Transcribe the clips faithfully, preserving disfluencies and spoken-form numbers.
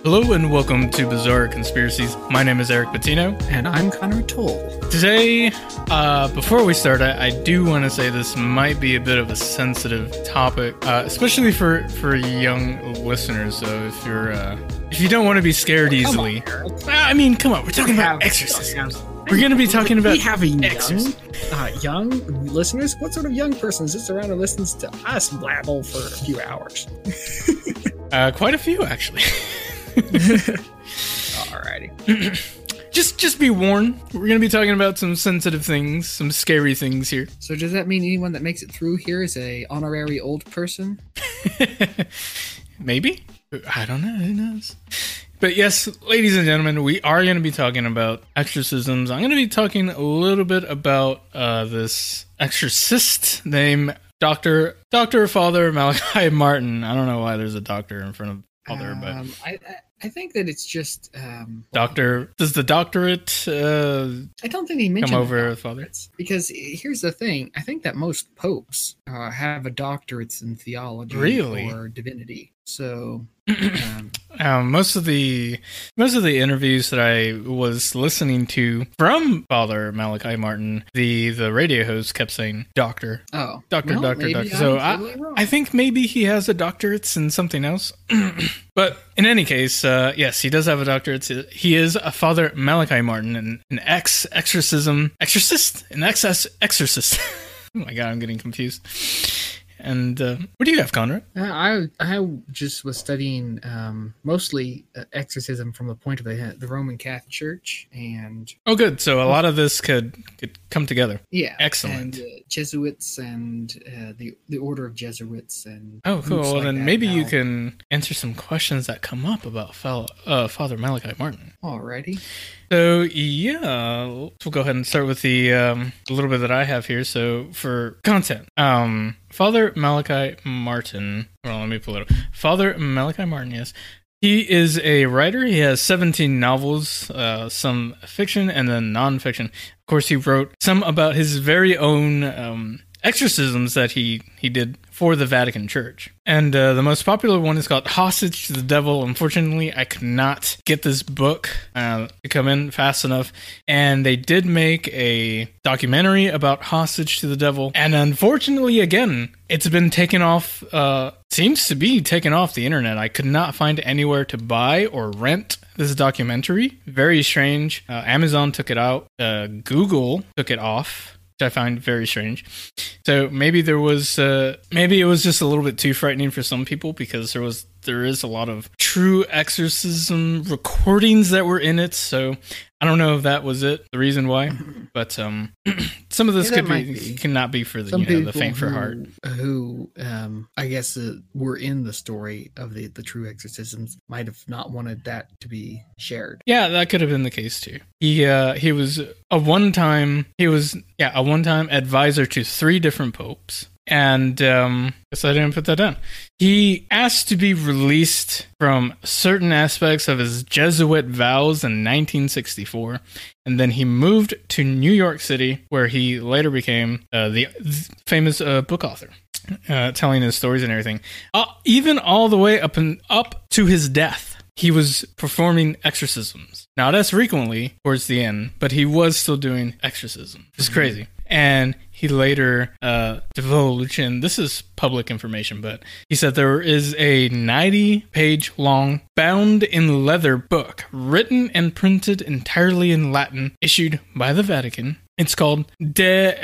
Hello and welcome to Bizarre Conspiracies. My name is Eric Patino. And I'm Connor Toll. Today, uh, before we start, I, I do want to say this might be a bit of a sensitive topic, uh, especially for, for young listeners. So if you're uh, if you don't want to be scared easily, on, I mean, come on, we're talking about exorcisms. We're going to be talking about we have a young, exorcism. uh, young listeners. What sort of young person sits around and listens to us blabble for a few hours? uh, quite a few, actually. Alrighty. just just be warned. We're going to be talking about some sensitive things, some scary things here. So does that mean anyone that makes it through here is a honorary old person? Maybe. I don't know. Who knows? But yes, ladies and gentlemen, we are going to be talking about exorcisms. I'm going to be talking a little bit about uh, this exorcist named Doctor Doctor Father Malachi Martin. I don't know why there's a doctor in front of Father, but um, I, I I think that it's just um, Doctor. Does the doctorate uh, I don't think he mentioned come over the Father? Because here's the thing. I think that most popes uh, have a doctorates in theology Really? or divinity. So um, um, most of the most of the interviews that I was listening to from Father Malachi Martin, the the radio host kept saying doctor, oh, doctor, well, doctor, maybe doctor. I'm So totally I, wrong. I think maybe he has a doctorate in something else. But in any case, uh, yes, he does have a doctorate. He is a Father Malachi Martin, an, an ex exorcism exorcist, an ex exorcist. Oh my god, I'm getting confused. And uh, what do you have, Conrad? Uh, I I just was studying um, mostly uh, exorcism from the point of the the Roman Catholic Church, and Oh, good. So a lot of this could could come together. yeah, Excellent. and uh, Jesuits and uh, the the Order of Jesuits and Oh, cool. groups Well, like then that maybe you now. can answer some questions that come up about fellow, uh, Father Malachi Martin. Alrighty. So yeah, we'll go ahead and start with the um, a little bit that I have here. So for content, um, Father Malachi Martin. Well, let me pull it up. Father Malachi Martin. Yes, he is a writer. He has seventeen novels, uh, some fiction and then nonfiction. Of course, he wrote some about his very own um, exorcisms that he he did for the Vatican Church. And uh, the most popular one is called Hostage to the Devil. Unfortunately, I could not get this book uh, to come in fast enough. And they did make a documentary about Hostage to the Devil. And unfortunately, again, it's been taken off, uh, seems to be taken off the internet. I could not find anywhere to buy or rent this documentary. Very strange. Uh, Amazon took it out. Uh, Google took it off, which I find very strange. So maybe there was, uh, maybe it was just a little bit too frightening for some people because there was, there is a lot of true exorcism recordings that were in it. So I don't know if that was it, the reason why, but um, some of this Yeah, that could might be, be. cannot be for the, Some you know, people the faint for who, heart. who um, I guess uh, were in the story of the the true exorcisms might have not wanted that to be shared. Yeah, that could have been the case too. He uh, he was a one time he was yeah a one time advisor to three different popes. And um, guess I didn't put that down. He asked to be released from certain aspects of his Jesuit vows in nineteen sixty-four, and then he moved to New York City, where he later became uh, the th- famous uh, book author, uh, telling his stories and everything. Uh, even all the way up and up to his death, he was performing exorcisms. Not as frequently towards the end, but he was still doing exorcism. It's crazy. And he later uh, divulged, and this is public information, but he said there is a ninety-page long, bound in leather book, written and printed entirely in Latin, issued by the Vatican. It's called De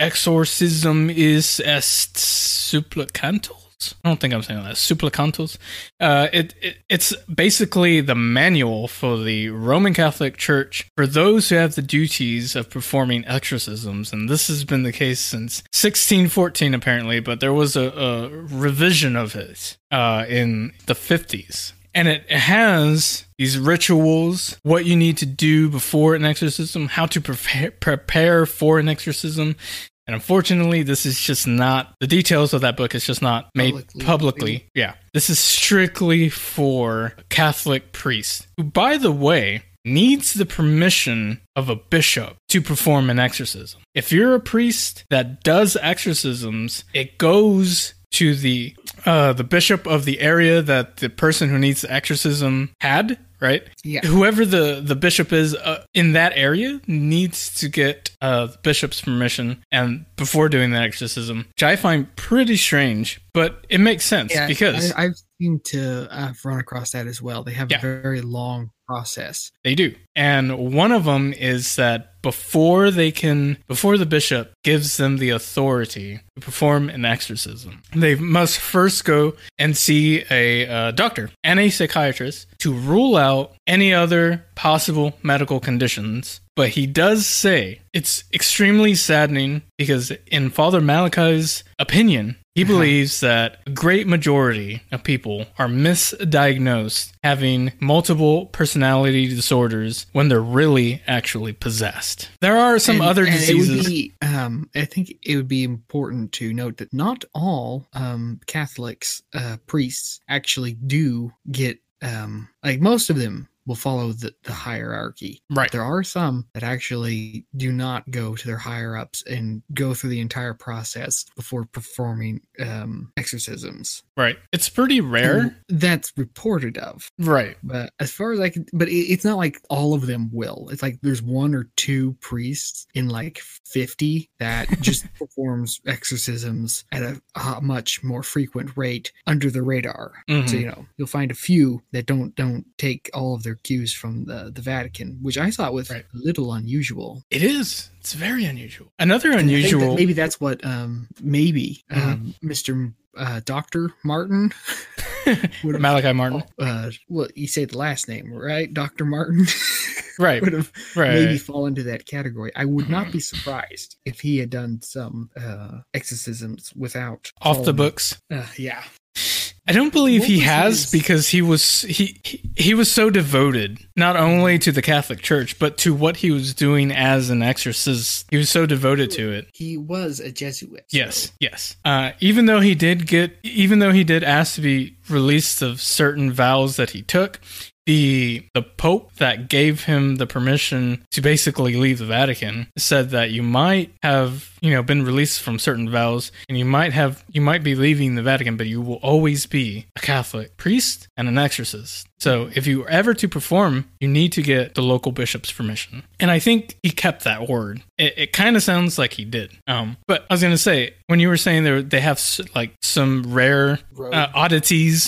Exorcismis Est Supplicantos. I don't think I'm saying that. Supplicantos. Uh, it, it it's basically the manual for the Roman Catholic Church for those who have the duties of performing exorcisms, and this has been the case since sixteen fourteen apparently. But there was a, a revision of it uh, in the fifties. And it has these rituals, what you need to do before an exorcism, how to prepare, prepare for an exorcism. And unfortunately, this is just not, the details of that book is just not made publicly. publicly. Yeah. This is strictly for Catholic priests, who, by the way, needs the permission of a bishop to perform an exorcism. If you're a priest that does exorcisms, it goes to the uh, the bishop of the area that the person who needs the exorcism had right? Yeah. Whoever the, the bishop is uh, in that area needs to get uh, the bishop's permission and before doing the exorcism, which I find pretty strange, but it makes sense Yeah, because I, I've seemed to uh, run across that as well. They have Yeah. a very long process. they do. And one of them is that before they can, before the bishop gives them the authority to perform an exorcism, they must first go and see a uh, doctor and a psychiatrist to rule out any other possible medical conditions. But he does say it's extremely saddening because in Father Malachi's opinion, he Uh-huh. believes that a great majority of people are misdiagnosed having multiple personality disorders when they're really actually possessed. There are some And- other and diseases. It would be, um, I think it would be important to note that not all um, Catholics, uh, priests, actually do get, um, like most of them will follow the, the hierarchy. Right. There are some that actually do not go to their higher ups and go through the entire process before performing um, exorcisms. Right. It's pretty rare. That's reported of. Right. But as far as I can, but it, it's not like all of them will. It's like there's one or two priests in like fifty that just performs exorcisms at a, a much more frequent rate under the radar. Mhm. So you know you'll find a few that don't don't take all of their cues from the the Vatican, which I thought was Right. a little unusual. It is. It's very unusual. Another And I think that unusual. maybe that's what um maybe Mhm. um, Mister Uh, Doctor Martin. would have- Malachi Martin. Uh, well, you say the last name, right? Doctor Martin Right. would have Right. maybe fall into that category. I would not be surprised if he had done some uh, exorcisms without Off the following- books. Uh, yeah, I don't believe What he was has his- because he was he, he he was so devoted not only to the Catholic Church but to what he was doing as an exorcist. He was so devoted to it. he was a Jesuit. so- Yes, yes. Uh, even though he did get, even though he did ask to be released of certain vows that he took, the the Pope that gave him the permission to basically leave the Vatican said that you might have, you know, been released from certain vows, and you might have, you might be leaving the Vatican, but you will always be a Catholic priest and an exorcist. So if you were ever to perform, you need to get the local bishop's permission. And I think he kept that word. It, it kind of sounds like he did. Um, but I was going to say, when you were saying there, they have s- like some rare Rogue uh, oddities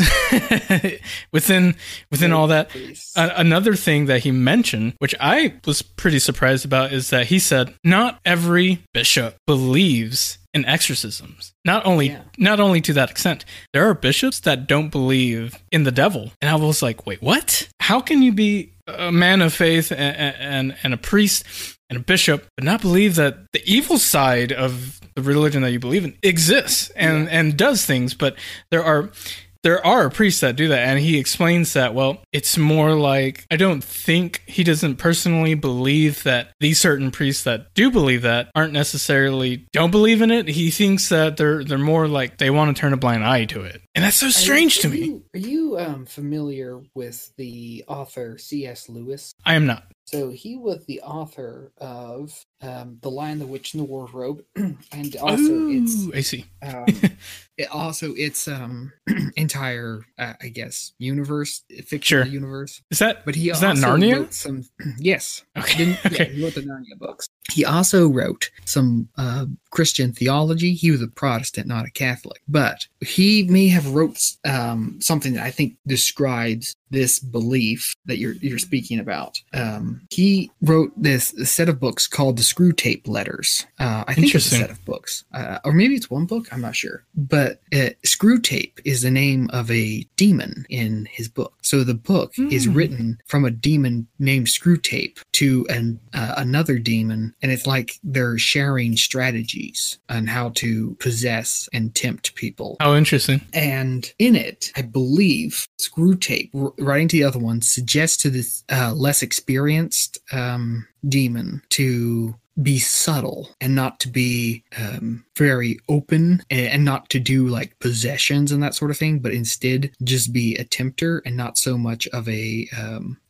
within within all that. priests. A- another thing that he mentioned, which I was pretty surprised about, is that he said not every bishop believes in exorcisms. Not only Yeah. not only to that extent, there are bishops that don't believe in the devil. And I was like, wait, what? How can you be a man of faith and and, and a priest and a bishop, but not believe that the evil side of the religion that you believe in exists and and does things? But there are there are priests that do that, and he explains that, well, it's more like, I don't think he doesn't personally believe that these certain priests that do believe that aren't necessarily don't believe in it. He thinks that they're they're more like they want to turn a blind eye to it. And that's so strange Are to me. you- Are you um, familiar with the author C S Lewis? I am not. So he was the author of um, The Lion, the Witch, and the Wardrobe, and also it's Ooh, I see. um, it also its um, entire, uh, I guess, universe, fictional Sure. universe. Is that But he Is that also Narnia? wrote some. Yes, okay? didn't, yeah, okay. he wrote the Narnia books. He also wrote some uh, Christian theology. He was a Protestant, not a Catholic, but he may have wrote um, something that I think describes this belief that you're you're speaking about. Um, he wrote this set of books called the Screw Tape Letters. Uh, I think it's a Interesting. set of books, uh, or maybe it's one book. I'm not sure. But uh, Screw Tape is the name of a demon in his book. So the book is Hmm. written from a demon named Screw Tape to an uh, another demon, and it's like they're sharing strategies on how to possess and tempt people. Oh, interesting. And in it, I believe Screw Tape, r- writing to the other one, suggests to this uh, less experienced um, demon to be subtle and not to be um, very open and, and not to do like possessions and that sort of thing, but instead just be a tempter and not so much of a um,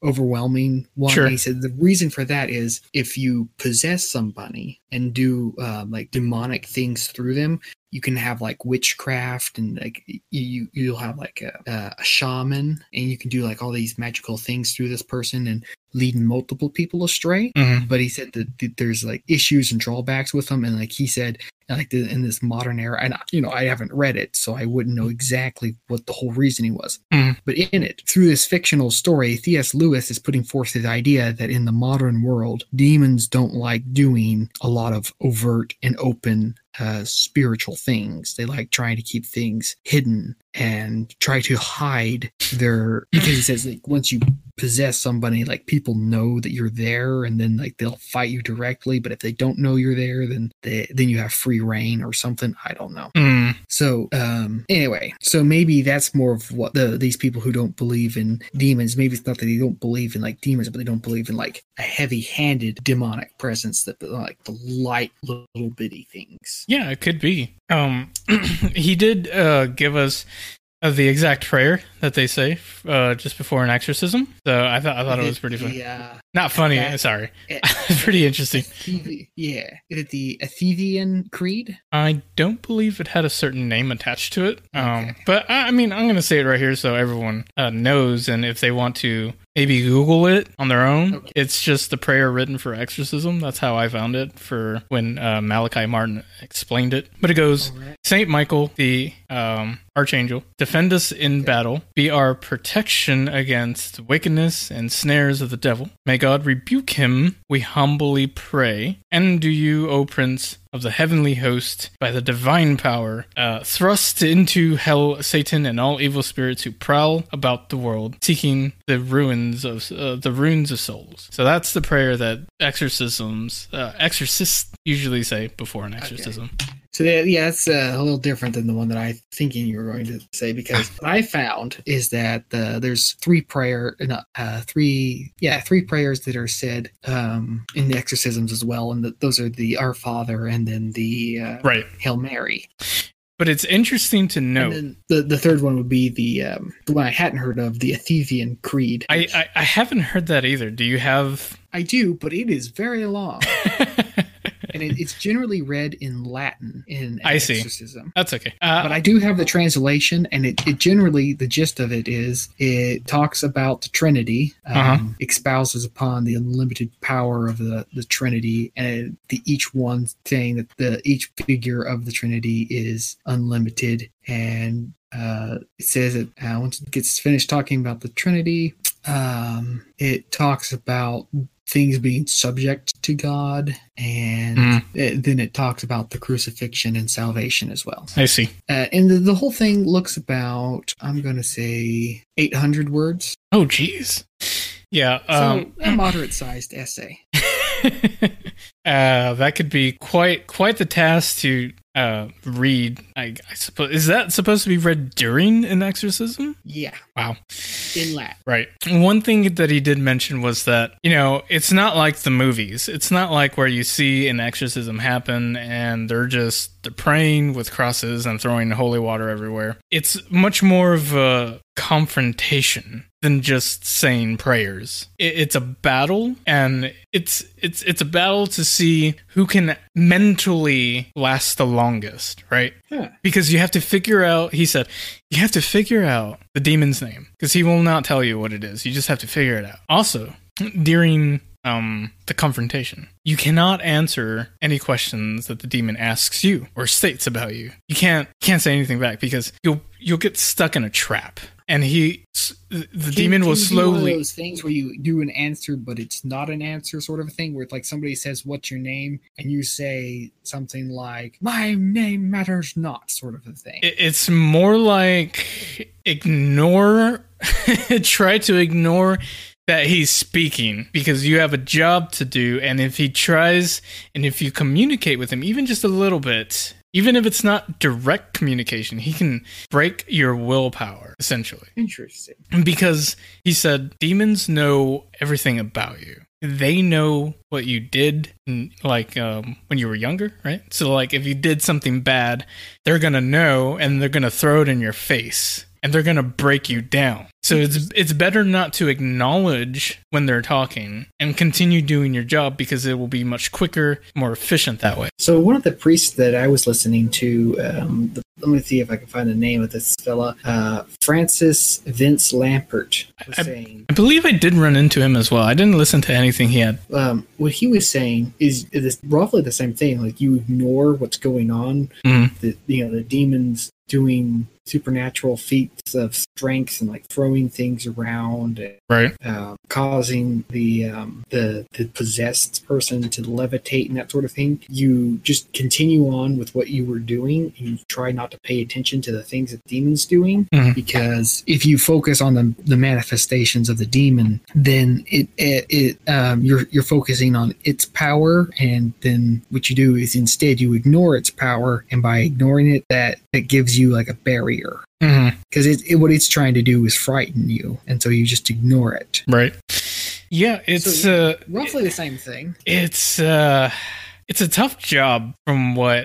overwhelming one. Sure. And he said the reason for that is if you possess somebody and do uh, like demonic things through them, you can have like witchcraft, and like you you'll have like a, a shaman, and you can do like all these magical things through this person and lead multiple people astray. Mm-hmm. But he said that, that there's like issues and drawbacks with them, and like he said, like the, in this modern era, and you know I haven't read it, so I wouldn't know exactly what the whole reasoning was. Mm-hmm. But in it, through this fictional story, C S. Lewis is putting forth the idea that in the modern world, demons don't like doing a lot of overt and open uh, spiritual things. They like trying to keep things hidden and try to hide their, because he says like once you possess somebody, like people know that you're there, and then like they'll fight you directly. But if they don't know you're there, then they, then you have free reign or something. I don't know. Mm. So um, anyway, so maybe that's more of what the these people who don't believe in demons. Maybe it's not that they don't believe in like demons, but they don't believe in like a heavy-handed demonic presence, that like the light little bitty things. Yeah, it could be. Um, he did uh, give us uh, the exact prayer that they say uh, just before an exorcism. So I thought I thought it was pretty funny. Yeah, not funny. that, sorry, it, pretty interesting. Athe- yeah, is it the Athenian Creed? I don't believe it had a certain name attached to it. Um, Okay. But I, I mean, I'm going to say it right here so everyone uh, knows, and if they want to maybe Google it on their own, Okay. it's just the prayer written for exorcism. That's how I found it for when uh, Malachi Martin explained it. But it goes, All right. Saint Michael, the um, archangel, defend us in battle, be our protection against wickedness and snares of the devil. May God rebuke him, we humbly pray. And do you, O Prince of the heavenly host, by the divine power, uh, thrust into hell Satan and all evil spirits who prowl about the world, seeking the ruins of uh, the ruins of souls. So that's the prayer that exorcisms, uh, exorcists usually say before an exorcism. Okay. So that, yeah, that's uh, a little different than the one that I thinking you were going to say, because what I found is that uh, there's three prayer, not uh, three, yeah, three prayers that are said um, in the exorcisms as well, and the, those are the Our Father and then the uh, Right. Hail Mary. But it's interesting to note. And then the the third one would be the um, the one I hadn't heard of, the Athenian Creed. I, I I haven't heard that either. Do you have? I do, but it is very long. And it, it's generally read in Latin in an I see. exorcism. That's okay. Uh, But I do have the translation, and it, it generally, the gist of it is, it talks about the Trinity, um, Uh-huh. espouses upon the unlimited power of the, the Trinity, and the each one saying that the each figure of the Trinity is unlimited. And uh, it says that uh, once it gets finished talking about the Trinity, um, it talks about things being subject to God, and Mm. it, then it talks about the crucifixion and salvation as well. I see. Uh, and the, the whole thing looks about, I'm going to say, eight hundred words. Oh, geez. Yeah. Um, So a moderate-sized essay. uh, that could be quite quite the task to uh, read. I, I suppose is that supposed to be read during an exorcism? Yeah, Wow. in Latin. Right. One thing that he did mention was that, you know, it's not like the movies. It's not like where you see an exorcism happen and they're just they're praying with crosses and throwing holy water everywhere. It's much more of a confrontation than just saying prayers. It, it's a battle, and it's it's it's a battle to see who can mentally last the longest, right? Huh. Because you have to figure out, he said, you have to figure out the demon's name, because he will not tell you what it is. You just have to figure it out. Also, during um, the confrontation, you cannot answer any questions that the demon asks you or states about you. You can't can't say anything back, because you'll you'll get stuck in a trap. And he, the Can- demon can will you do one of slowly. those things where you do an answer, but it's not an answer, sort of a thing, where it's like somebody says, "What's your name?" and you say something like, "My name matters not," sort of a thing. It- It's more like ignore, try to ignore that he's speaking, because you have a job to do. And if he tries, and if you communicate with him, even just a little bit, even if it's not direct communication, he can break your willpower, essentially. Interesting. Because he said demons know everything about you. They know what you did, in, like um, when you were younger, right? So, like, if you did something bad, they're gonna know, and they're gonna throw it in your face. and they're going to break you down. So it's it's better not to acknowledge when they're talking and continue doing your job, because it will be much quicker, more efficient that way. So one of the priests that I was listening to, um, the, let me see if I can find the name of this fella, uh, Francis Vince Lampert was I, saying. I believe I did run into him as well. I didn't listen to anything he had. Um, what he was saying is, is roughly the same thing. Like, you ignore what's going on. Mm-hmm. The, you know, the demons doing supernatural feats of strength and like throwing things around, and, right? Uh, causing the um, the the possessed person to levitate and that sort of thing. You just continue on with what you were doing, and you try not to pay attention to the things that the demon's doing, mm-hmm. because if you focus on the the manifestations of the demon, then it it, it um, you're you're focusing on its power, and then what you do is instead you ignore its power, and by ignoring it, that that gives you like a barrier. Because mm-hmm. it, it, what it's trying to do is frighten you, and so you just ignore it. Right. Yeah, it's so, uh, roughly the same thing. It's uh, it's a tough job, from what.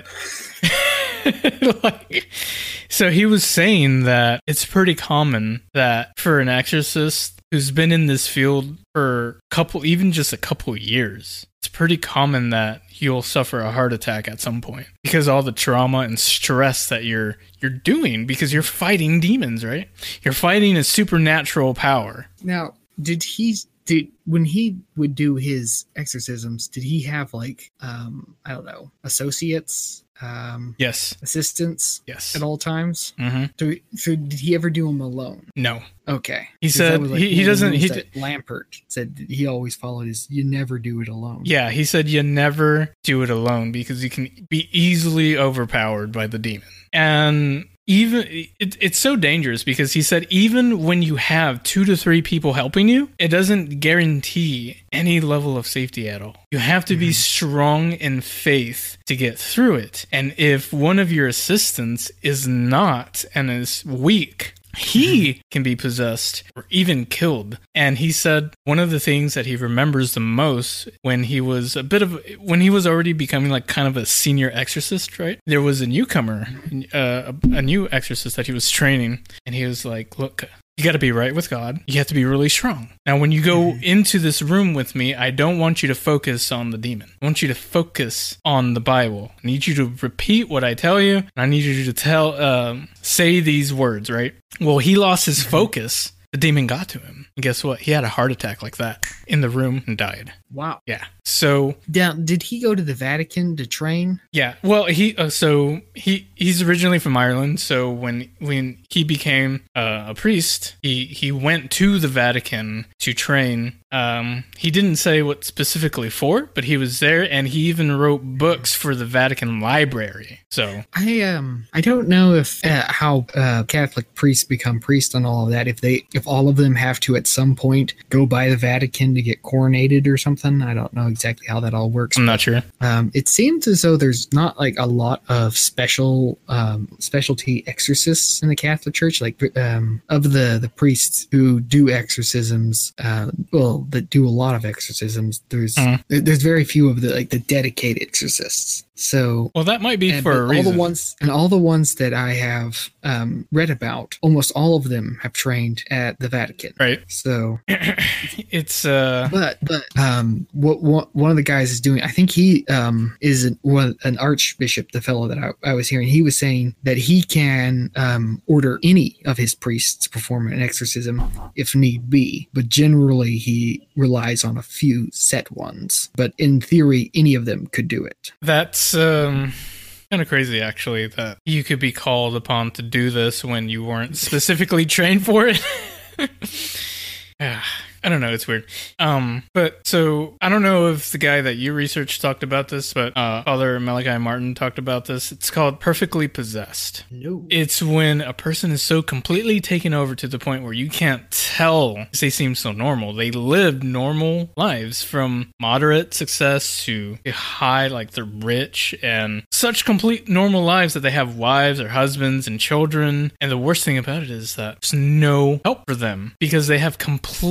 like, so he was saying that it's pretty common that for an exorcist who's been in this field for a couple, even just a couple years, it's pretty common that you'll suffer a heart attack at some point, because all the trauma and stress that you're you're doing, because you're fighting demons, right? You're fighting a supernatural power. Now, did he did when he would do his exorcisms, did he have like um I don't know, associates? Um, yes. Assistants? Yes. At all times? Mm-hmm. So, so did he ever do them alone? No. Okay. He said like he, he doesn't. He d- Lampert said that he always followed his, you never do it alone. Yeah, he said you never do it alone, because you can be easily overpowered by the demon. And even it, it's so dangerous, because he said even when you have two to three people helping you, it doesn't guarantee any level of safety at all. You have to be strong in faith to get through it. And if one of your assistants is not and is weak, he can be possessed or even killed. And he said one of the things that he remembers the most, when he was a bit of when he was already becoming like kind of a senior exorcist, right? There was a newcomer, uh, a, a new exorcist that he was training, and he was like, look, you got to be right with God. You have to be really strong. Now, when you go into this room with me, I don't want you to focus on the demon. I want you to focus on the Bible. I need you to repeat what I tell you, and I need you to tell, um, say these words, right? Well, he lost his focus. The demon got to him. And guess what? He had a heart attack like that in the room and died. Wow. Yeah. So now, did he go to the Vatican to train? Yeah. Well, he uh, so he he's originally from Ireland. So when when he became uh, a priest, he he went to the Vatican to train. Um, he didn't say what specifically for, but he was there, and he even wrote books for the Vatican Library. So I um I don't know if uh, how uh, Catholic priests become priests and all of that. If they if all of them have to at some point go by the Vatican to get coronated or something. I don't know exactly how that all works. I'm not sure. Um, it seems as though there's not like a lot of special um, specialty exorcists in the Catholic Church. Like um, of the the priests who do exorcisms, uh, well, that do a lot of exorcisms. There's mm. there's very few of the like the dedicated exorcists. So well, that might be and, for a all reason. The ones, and all the ones that I have um, read about, almost all of them have trained at the Vatican. Right. So it's uh, but but um, what, what one of the guys is doing, I think he um is an, one, an archbishop. The fellow that I, I was hearing, he was saying that he can um order any of his priests to perform an exorcism if need be, but generally he relies on a few set ones. But in theory, any of them could do it. That's um kind of crazy, actually, that you could be called upon to do this when you weren't specifically trained for it. Yeah. I don't know. It's weird. Um, but so I don't know if the guy that you researched talked about this, but uh, Father Malachi Martin talked about this. It's called perfectly possessed. No. It's when a person is so completely taken over to the point where you can't tell because they seem so normal. They lived normal lives from moderate success to high, like they're rich and such complete normal lives that they have wives or husbands and children. And the worst thing about it is that there's no help for them because they have completely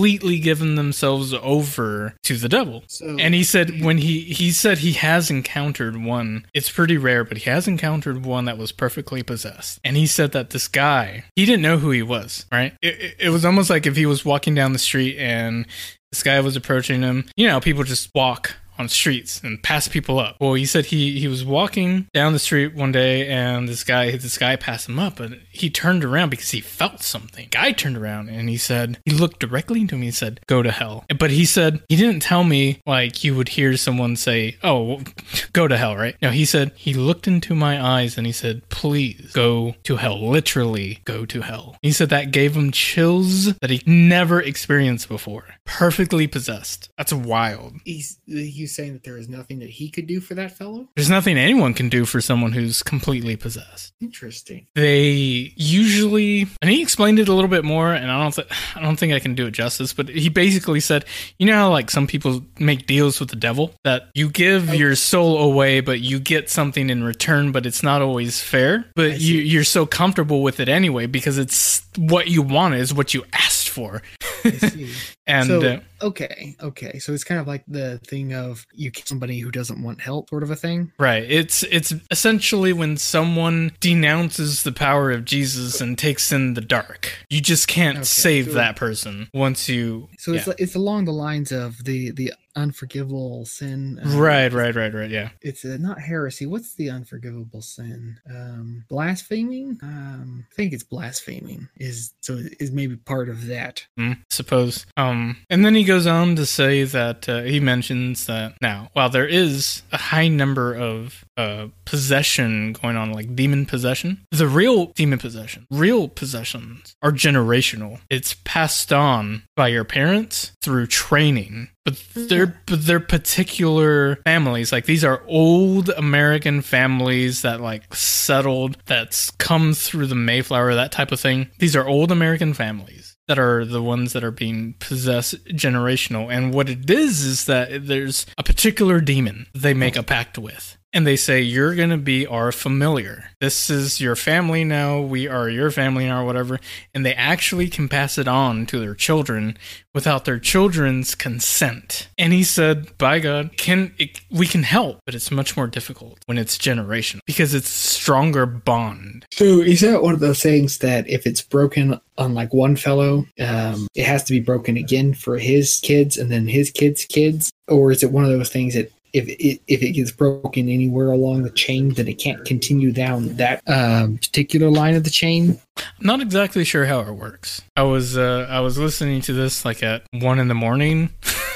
given themselves over to the devil. So, And he said when he he said he has encountered one. It's pretty rare, but he has encountered one that was perfectly possessed. And he said that this guy, he didn't know who he was, right? It, it, it was almost like if he was walking down the street and this guy was approaching him. You know, people just walk on streets and pass people up. Well, he said he, he was walking down the street one day and this guy this guy passed him up, and he turned around because he felt something. Guy turned around and he said, he looked directly into me and said, "Go to hell." But he said, he didn't tell me like you would hear someone say, "Oh, go to hell," right? No, he said, he looked into my eyes and he said, "Please go to hell." Literally, go to hell. He said that gave him chills that he never experienced before. Perfectly possessed. That's wild. he's he's saying that there is nothing that he could do for that fellow. There's nothing anyone can do for someone who's completely possessed. Interesting. They usually, and he explained it a little bit more, and I don't, th- I don't think I can do it justice. But he basically said, you know how like some people make deals with the devil, that you give Okay. your soul away, but you get something in return, but it's not always fair. I But see. you, you're so comfortable with it anyway because it's what you wanted, is what you asked for. I see. and so, uh, okay, okay. So it's kind of like the thing of you kill somebody who doesn't want help, sort of a thing. Right. It's it's essentially when someone denounces the power of Jesus and takes in the dark. You just can't Okay, save so- that person once you. So yeah. it's it's along the lines of the the unforgivable sin. uh, Right, right, right, right. Yeah. It's uh, not heresy. What's the unforgivable sin? Um, blaspheming. Um, I think it's blaspheming. Is so is maybe part of that. Mm, suppose. Um, and then he goes on to say that uh, he mentions that now, while there is a high number of uh, possession going on, like demon possession, the real demon possession, real possessions are generational. It's passed on by your parents through training. But they're but they're particular families. Like these are old American families that like settled, that's come through the Mayflower, that type of thing. These are old American families that are the ones that are being possessed generational. And what it is is that there's a particular demon they make a pact with. And they say, you're going to be our familiar. This is your family now. We are your family now, or whatever. And they actually can pass it on to their children without their children's consent. And he said, by God, can it, we can help, but it's much more difficult when it's generational because it's a stronger bond. So is that one of those things that if it's broken on like one fellow, um, it has to be broken again for his kids and then his kids' kids? Or is it one of those things that if it, if it gets broken anywhere along the chain, then it can't continue down that um, particular line of the chain? Not exactly sure how it works. I was uh, I was listening to this like at one in the morning,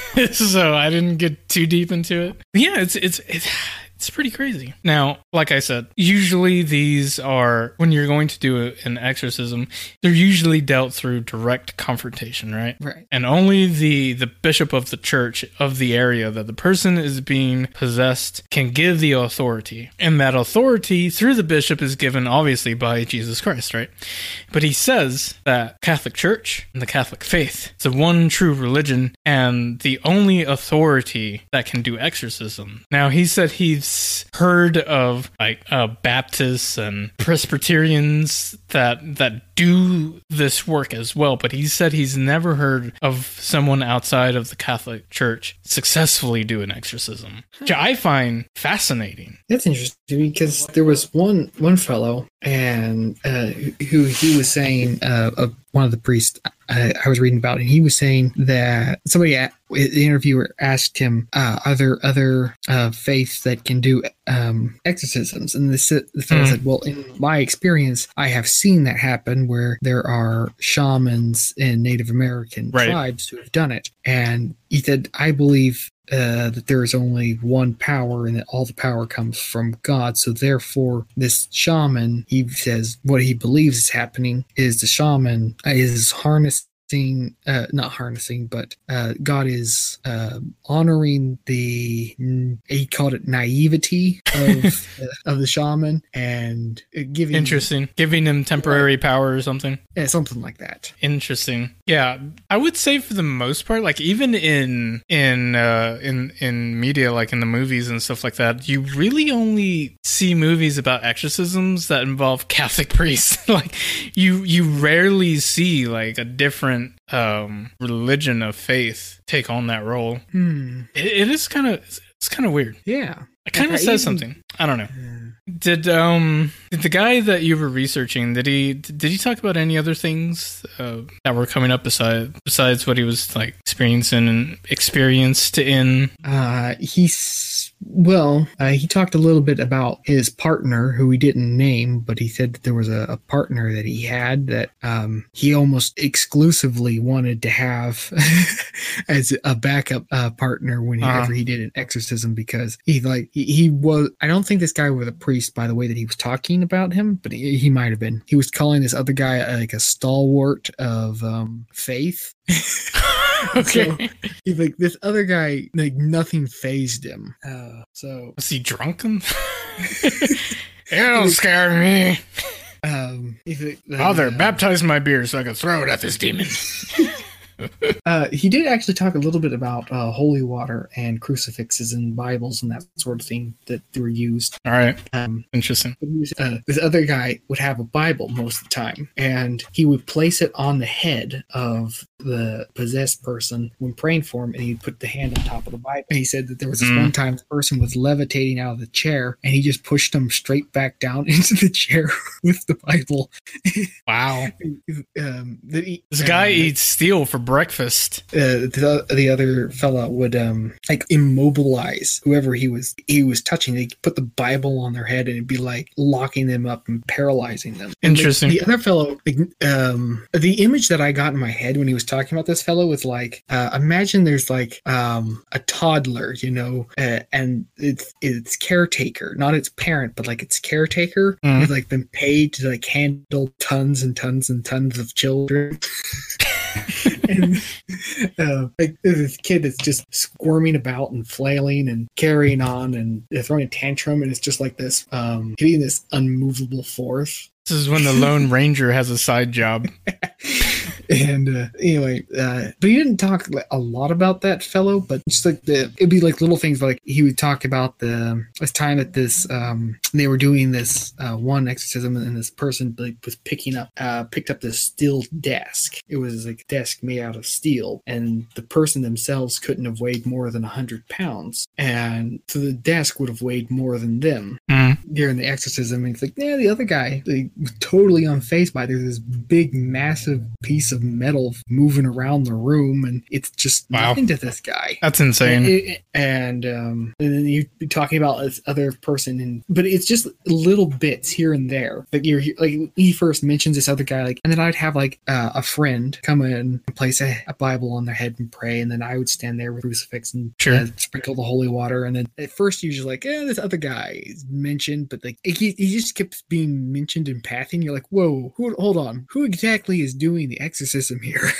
so I didn't get too deep into it. But yeah, it's it's it's. It's pretty crazy. Now, like I said, usually these are, when you're going to do a, an exorcism, they're usually dealt through direct confrontation, right? Right. And only the, the bishop of the church of the area that the person is being possessed can give the authority. And that authority through the bishop is given obviously by Jesus Christ, right? But he says that Catholic Church and the Catholic faith is the one true religion and the only authority that can do exorcism. Now, he said he's heard of like uh, Baptists and Presbyterians that that do this work as well, but he said he's never heard of someone outside of the Catholic Church successfully do an exorcism, which I find fascinating. That's interesting because there was one one fellow and uh, who he was saying uh, of one of the priests I, I was reading about, and he was saying that somebody, at, the interviewer asked him, uh, "Are there other uh, faiths that can do um, exorcisms?" And the, the fellow Mm. said, "Well, in my experience, I have seen that happen where there are shamans in Native American Right. tribes who have done it." And he said, "I believe." Uh, that there is only one power and that all the power comes from God. So therefore, this shaman, he says what he believes is happening is the shaman is harnessing, uh, not harnessing, but uh, God is uh, honoring the, he called it naivety of, uh, of the shaman and giving... Interesting. Giving him temporary power or something. Yeah, something like that. Interesting. Yeah, I would say for the most part, like even in in uh, in in media, like in the movies and stuff like that, you really only see movies about exorcisms that involve Catholic priests. Like you you rarely see like a different different um, religion of faith take on that role. Hmm. It, it is kind of it's kind of weird. Yeah. It kind of Like, I says even- something. I don't know. Yeah. Did um did the guy that you were researching did he did he talk about any other things uh, that were coming up besides besides what he was like experiencing and experienced in? Uh, he's well. Uh, he talked a little bit about his partner, who he didn't name, but he said that there was a, a partner that he had that um, he almost exclusively wanted to have as a backup uh, partner whenever Uh-huh. he did an exorcism, because he like he, he was. I don't think this guy was a priest by the way that he was talking about him, but he, he might have been. He was calling this other guy uh, like a stalwart of um, faith. Okay. He's like, this other guy, like nothing phased him. Uh, so Was he drunken? It don't scare me. um, he's like, uh, Father, baptize my beer so I can throw it at this demon. Uh, he did actually talk a little bit about uh, holy water and crucifixes and Bibles and that sort of thing that were used. All right. Um, Interesting. uh, this other guy would have a Bible most of the time, and he would place it on the head of the possessed person when praying for him, and he'd put the hand on top of the Bible. And he said that there was this Mm. one time the person was levitating out of the chair, and he just pushed him straight back down into the chair with the Bible. Wow. um, that he- This guy um, eats steel for breakfast. uh, the, the other fella would um like immobilize whoever he was he was touching. They put the Bible on their head and it'd be like locking them up and paralyzing them. And the- Interesting. The, other fellow, like, um, the image that I got in my head when he was talking about this fellow was like, uh, imagine there's like um a toddler, you know, uh, and it's it's caretaker, not its parent, but like its caretaker Mm. has like been paid to like handle tons and tons and tons of children. And uh, like there's this kid that's just squirming about and flailing and carrying on and uh, throwing a tantrum, and it's just like this, um, hitting this unmovable force. This is when the Lone Ranger has a side job. And uh, anyway, uh, but he didn't talk like, a lot about that fellow, but just like the, it'd be like little things like he would talk about the this time that this um, they were doing this uh, one exorcism, and this person like was picking up uh, picked up this steel desk. It was like a desk made out of steel, and the person themselves couldn't have weighed more than a hundred pounds, and so the desk would have weighed more than them Mm. during the exorcism. And it's like, yeah, the other guy like, was totally unfazed by it. There's this big, massive piece of metal moving around the room, and it's just Wow. nothing to this guy. That's insane. And, and, um, and then you'd be talking about this other person, and but it's just little bits here and there. Like you're like he first mentions this other guy, like, and then I'd have like uh, a friend come in and place a, a Bible on their head and pray, and then I would stand there with a crucifix and Sure. uh, sprinkle the holy water. And then at first you're just like, yeah, this other guy is mentioned, but like he, he just keeps being mentioned in passing. You're like, whoa, who, hold on, who exactly is doing the exorcism here?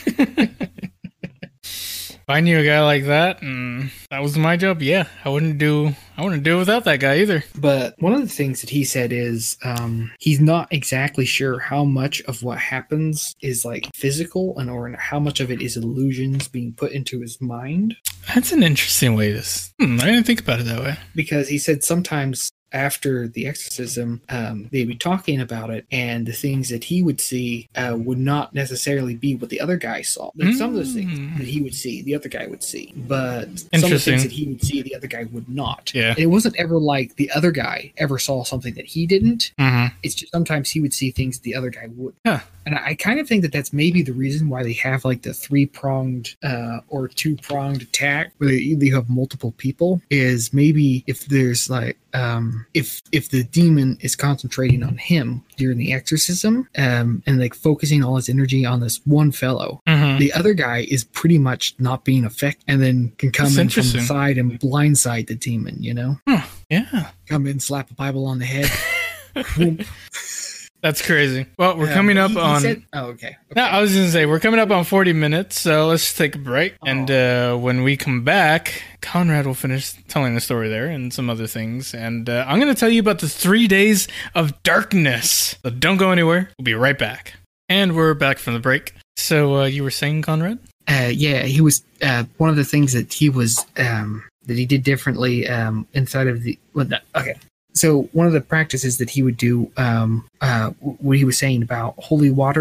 If I knew a guy like that and that was my job, yeah, I wouldn't do I wouldn't do it without that guy either. But one of the things that he said is um, he's not exactly sure how much of what happens is like physical and or how much of it is illusions being put into his mind. That's an interesting way to s- hmm, I didn't think about it that way. Because he said sometimes after the exorcism, um, they'd be talking about it, and the things that he would see uh, would not necessarily be what the other guy saw. Like some of those things Mm. that he would see, the other guy would see, but some of the Interesting. things that he would see, the other guy would not. Yeah. And it wasn't ever like the other guy ever saw something that he didn't. Mm-hmm. It's just sometimes he would see things the other guy would. Huh. And I, I kind of think that that's maybe the reason why they have like the three pronged uh, or two pronged attack, where they, you have multiple people. Is maybe if there's like um, if if the demon is concentrating on him during the exorcism, um, and like focusing all his energy on this one fellow, Mm-hmm. the other guy is pretty much not being affected, and then can come That's in from the interesting. side and blindside the demon. You know, Yeah. come in, slap a Bible on the head. Whoop. That's crazy. Well, we're Um, coming up he- he on said- oh, okay. No, I was gonna say we're coming up on forty minutes, so let's take a break. And uh, when we come back, Conrad will finish telling the story there and some other things. And uh, I'm gonna tell you about the three days of darkness. So don't go anywhere. We'll be right back. And we're back from the break. So uh, you were saying, Conrad? Uh, yeah, he was uh, one of the things that he was um, that he did differently um, inside of the. Well, no, okay, so one of the practices that he would do, um, uh, what he was saying about holy water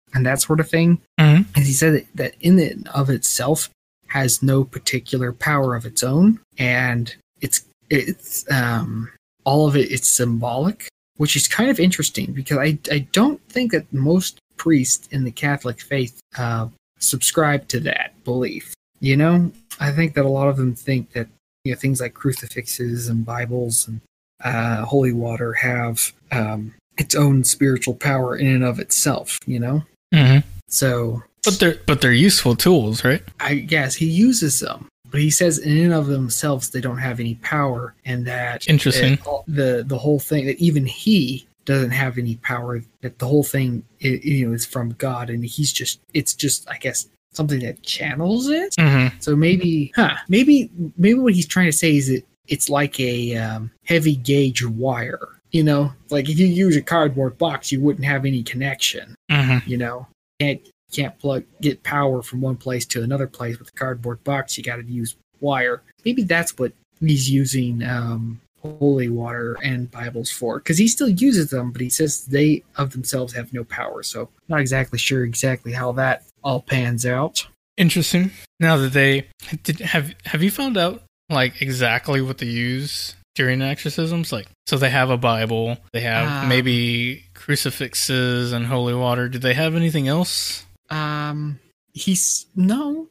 and that sort of thing. Mm-hmm. And he said that, that in and of itself has no particular power of its own, and it's it's um, all of it it's symbolic, which is kind of interesting because I I don't think that most priests in the Catholic faith uh, subscribe to that belief. You know, I think that a lot of them think that, you know, things like crucifixes and Bibles and uh, holy water have um, its own spiritual power in and of itself. You know, Mm-hmm. so But they're but they're useful tools, right? I guess he uses them, but he says in and of themselves they don't have any power, and that Interesting. it- all- the the whole thing that even he doesn't have any power. That the whole thing, i- you know, is from God, and he's just it's just I guess something that channels it. Mm-hmm. So maybe, huh? Maybe maybe what he's trying to say is that it's like a um, heavy gauge wire. You know, like if you use a cardboard box, you wouldn't have any connection. Mm-hmm. You know, can't can't plug get power from one place to another place with a cardboard box. You got to use wire. Maybe that's what he's using um, holy water and Bibles for, because he still uses them, but he says they of themselves have no power. So not exactly sure exactly how that all pans out. Interesting. Now that they did have have you found out like exactly what they use during exorcisms? Like, so they have a Bible, they have Um, maybe crucifixes and holy water. Do they have anything else? Um, he's no.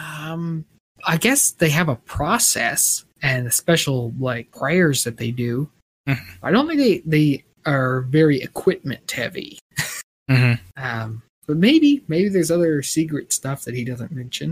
Um, I guess they have a process and a special like prayers that they do. Mhm. I don't think they they are very equipment heavy. Mm-hmm. Um, but maybe maybe there's other secret stuff that he doesn't mention.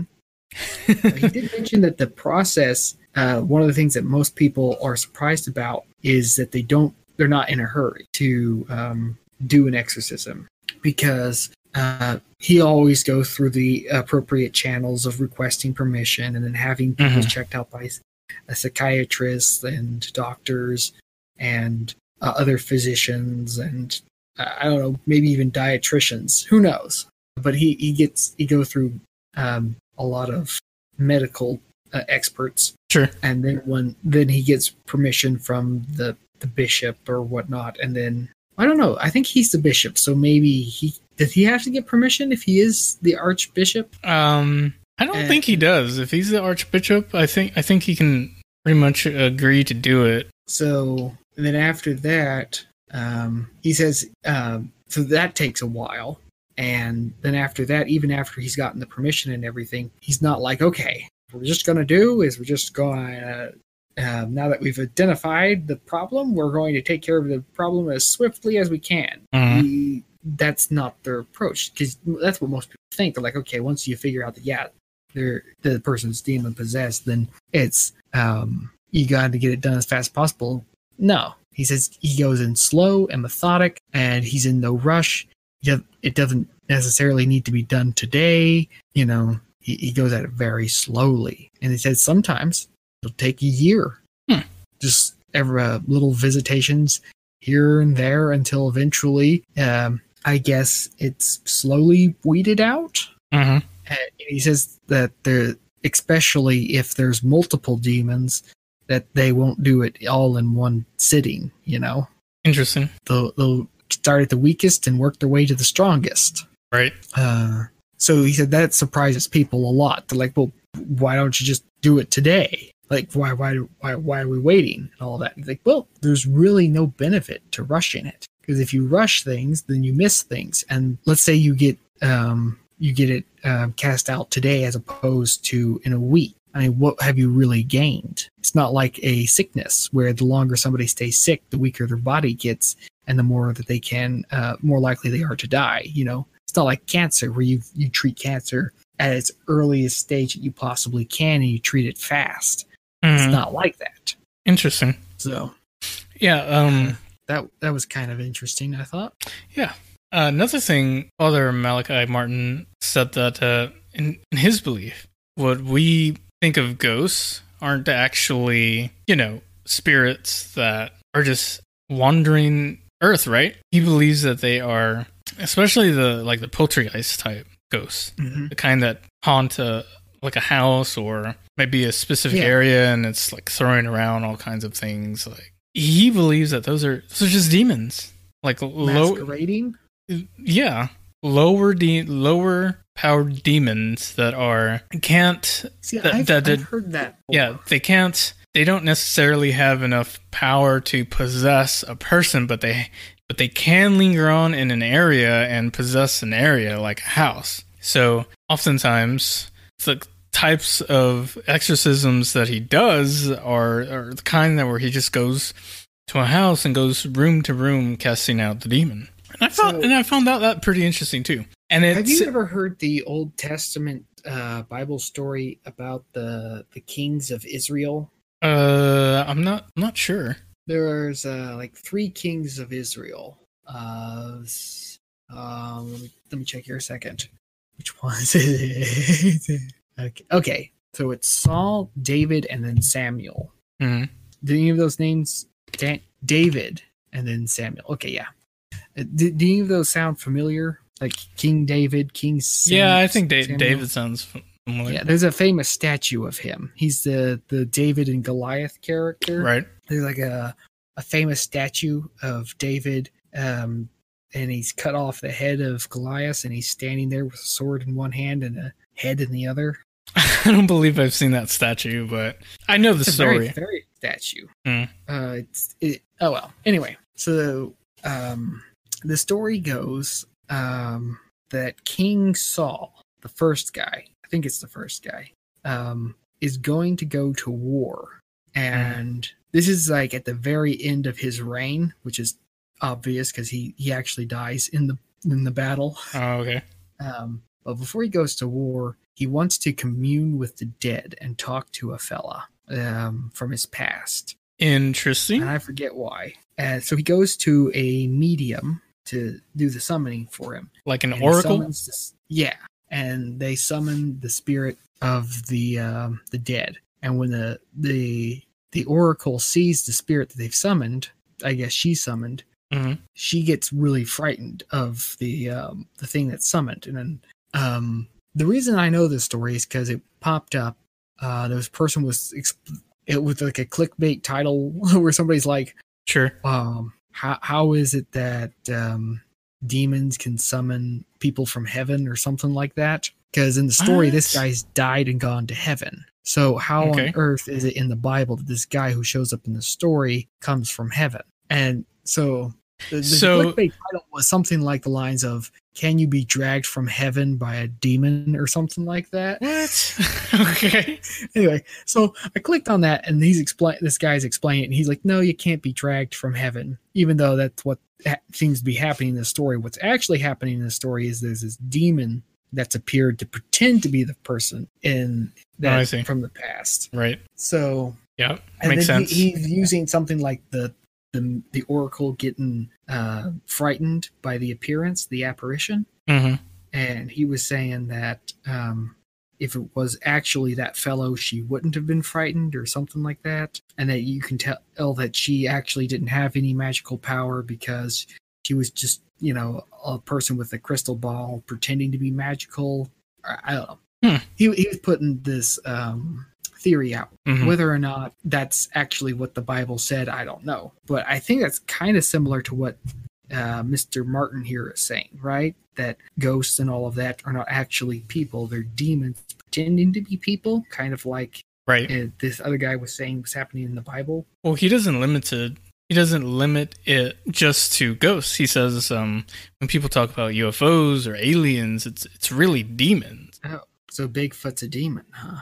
Uh, he did mention that the process. Uh, one of the things that most people are surprised about is that they don't. They're not in a hurry to um, do an exorcism because uh, he always goes through the appropriate channels of requesting permission and then having people Mhm. checked out by a psychiatrist and doctors and uh, other physicians and uh, I don't know, maybe even dietitians. Who knows? But he he gets he goes through um, a lot of medical uh, experts, Sure. and then when then he gets permission from the the bishop or whatnot, and then I don't know. I think he's the bishop, so maybe he did he have to get permission if he is the archbishop? Um, I don't Uh, think he does. If he's the archbishop, I think I think he can pretty much agree to do it. So and then after that, um, he says, um, so that takes a while. And then after that, even after he's gotten the permission and everything, he's not like, okay, what we're just going to do is we're just going to, uh, now that we've identified the problem, we're going to take care of the problem as swiftly as we can. Mhm. He, that's not their approach, because that's what most people think. They're like, okay, once you figure out that, yeah, they're, the person's demon possessed, then it's, um, you got to get it done as fast as possible. No, he says he goes in slow and methodic, and he's in no rush. It doesn't necessarily need to be done today. You know, he, he goes at it very slowly. And he says sometimes it'll take a year. Hmm. Just every uh, little visitations here and there until eventually, um, I guess it's slowly weeded out. Mm-hmm. And he says that there, especially if there's multiple demons, that they won't do it all in one sitting, you know? Interesting. They'll, they'll start at the weakest and work their way to the strongest. Right. Uh, so he said that surprises people a lot. They're like, well, why don't you just do it today? Like, why, why, why, why are we waiting and all that? He's like, well, there's really no benefit to rushing it, because if you rush things, then you miss things. And let's say you get, um, you get it um, cast out today as opposed to in a week. I mean, what have you really gained? It's not like a sickness where the longer somebody stays sick, the weaker their body gets, and the more that they can, uh, more likely they are to die. You know, it's not like cancer where you you treat cancer at its earliest stage that you possibly can, and you treat it fast. Mhm. It's not like that. Interesting. So Yeah. Um. that that was kind of interesting, I thought. Yeah. Uh, another thing, Father Malachi Martin said that uh, in, in his belief, what we think of ghosts aren't actually, you know, spirits that are just wandering Earth, right? He believes that they are, especially the like the poltergeist type ghosts, Mm-hmm. the kind that haunt a, like a house or maybe a specific Yeah. area, and it's like throwing around all kinds of things. Like he believes that those are those are just demons, like low. Masquerading. Yeah, lower de- lower powered demons that are can't See, that, I've, that, I've heard that. Before. yeah, they can't they don't necessarily have enough power to possess a person, but they but they can linger on in an area and possess an area like a house. So oftentimes the types of exorcisms that he does are, are the kind that where he just goes to a house and goes room to room casting out the demon. And I found So- and I found out that pretty interesting too. And it's, Have you ever heard the Old Testament uh, Bible story about the the kings of Israel? uh I'm not I'm not sure. There's uh, like three kings of Israel. Uh, s- um, let me, let me check here a second. Which one is it? okay. okay, so it's Saul, David, and then Samuel. hmm Do any of those names? Dan- David and then Samuel. Okay, yeah. Uh, Do, do any of those sound familiar? Like King David, King Sam- Yeah, I think da- Samuel? David sounds familiar. Yeah, there's a famous statue of him. He's the the David and Goliath character. Right. There's like a a famous statue of David, um, and he's cut off the head of Goliath, and he's standing there with a sword in one hand and a head in the other. I don't believe I've seen that statue, but I know the It's a story. very, very statue. Mm. Uh, it's it. Oh well. Anyway, so um, the story goes um, that King Saul, the first guy, I think it's the first guy, um, is going to go to war, and mm. this is like at the very end of his reign, which is obvious because he he actually dies in the in the battle. Oh, okay. Um, but before he goes to war, he wants to commune with the dead and talk to a fella um, from his past. Interesting. And I forget why. And so he goes to a medium to do the summoning for him. Like an And he oracle? summons this- yeah. And they summon the spirit of the um, the dead. And when the, the the oracle sees the spirit that they've summoned, I guess she summoned, hmm she gets really frightened of the um, the thing that's summoned. And then um, the reason I know this story is because it popped up. Uh, this person was exp- it with like a clickbait title where somebody's like, Sure. um, how how is it that um, demons can summon people from heaven or something like that? Because in the story, What? this guy's died and gone to heaven. So how Okay. on earth is it in the Bible that this guy who shows up in the story comes from heaven? And so the, the So- clickbait title was something like the lines of, "Can you be dragged from heaven by a demon?" or something like that. What? Okay. Anyway, so I clicked on that, and he's explain. This guy's explaining it, and he's like, "No, you can't be dragged from heaven," even though that's what ha- seems to be happening in the story. What's actually happening in the story is there's this demon that's appeared to pretend to be the person in Oh, I that see. from the past. Right. So, Yeah. and Makes then sense. he, he's using something like the the the oracle getting uh, frightened by the appearance, the apparition. hmm And he was saying that um, if it was actually that fellow, she wouldn't have been frightened or something like that. And that you can tell that she actually didn't have any magical power because she was just, you know, a person with a crystal ball pretending to be magical. I I don't know. Hmm. He, he was putting this um, theory out. hmm Whether or not that's actually what the Bible said, I don't know. But I think that's kind of similar to what uh, Mister Martin here is saying, right? That ghosts and all of that are not actually people. They're demons pretending to be people, kind of like Right. uh, this other guy was saying was happening in the Bible. Well, he doesn't limit it. He doesn't limit it just to ghosts. He says um, when people talk about U F Os or aliens, it's it's really demons. Oh, so Bigfoot's a demon, huh?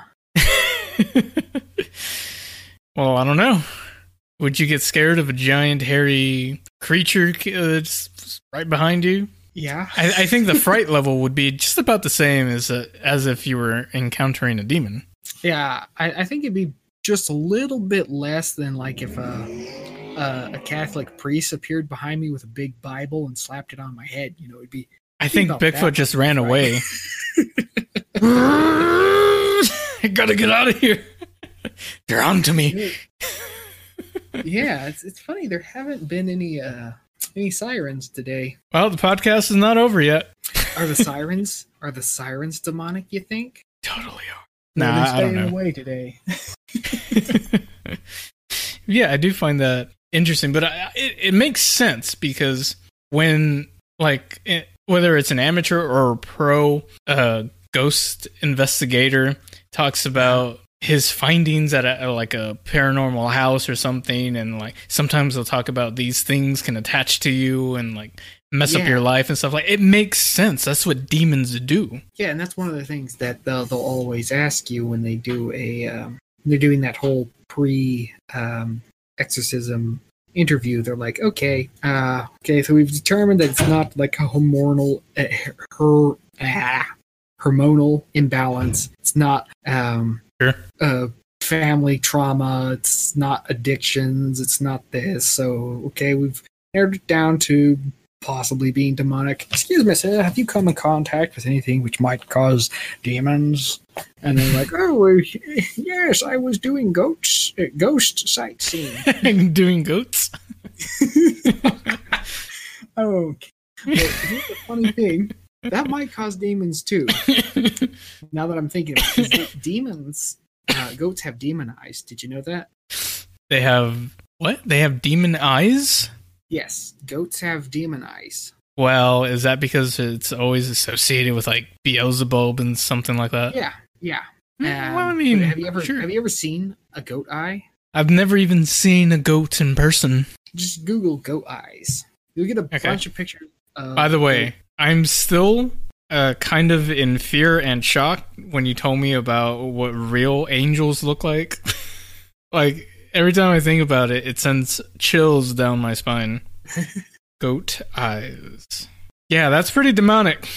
Well, I don't know. Would you get scared of a giant hairy creature that's right behind you? Yeah. I, I think the fright level would be just about the same as a, as if you were encountering a demon. Yeah, I, I think it'd be just a little bit less than like if a, a a Catholic priest appeared behind me with a big Bible and slapped it on my head. You know, it'd be. I think about Bigfoot that just much ran fright. away. I gotta get out of here. They're on to me. Yeah, it's it's funny. There haven't been any uh any sirens today. Well, the podcast is not over yet. Are the sirens are the sirens demonic? You think? Totally are. No, Nah, they're I don't staying know. away today. Yeah, I do find that interesting, but I, it, it makes sense because when, like, in, whether it's an amateur or a pro uh, ghost investigator, talks about his findings at a, like a paranormal house or something, and like sometimes they'll talk about these things can attach to you and like mess yeah. up your life and stuff. Like, it makes sense. That's what demons do. Yeah, and that's one of the things that they'll, they'll always ask you when they do a um, they're doing that whole pre um, exorcism interview. They're like, okay, uh, okay, so we've determined that it's not like a hormonal uh, her ah, hormonal imbalance. It's not um, sure. uh, family trauma. It's not addictions. It's not this. So okay, we've narrowed it down to possibly being demonic. Excuse me, sir, have you come in contact with anything which might cause demons? And they're like, oh, well, yes, I was doing goats, uh, ghost sightseeing. Doing goats? Oh, okay. Well, here's the funny thing. That might cause demons, too. Now that I'm thinking of it. 'Cause demons, uh, goats have demon eyes. Did you know that? They have, what? They have demon eyes? Yes, goats have demon eyes. Well, is that because it's always associated with like Beelzebub and something like that? Yeah, yeah. Um, well, I Um, mean, but have you ever sure. have you ever seen a goat eye? I've never even seen a goat in person. Just Google goat eyes. You'll get a Okay. bunch of pictures. Of By the way, I'm still uh, kind of in fear and shock when you told me about what real angels look like. Like, every time I think about it, it sends chills down my spine. Goat eyes. Yeah, that's pretty demonic.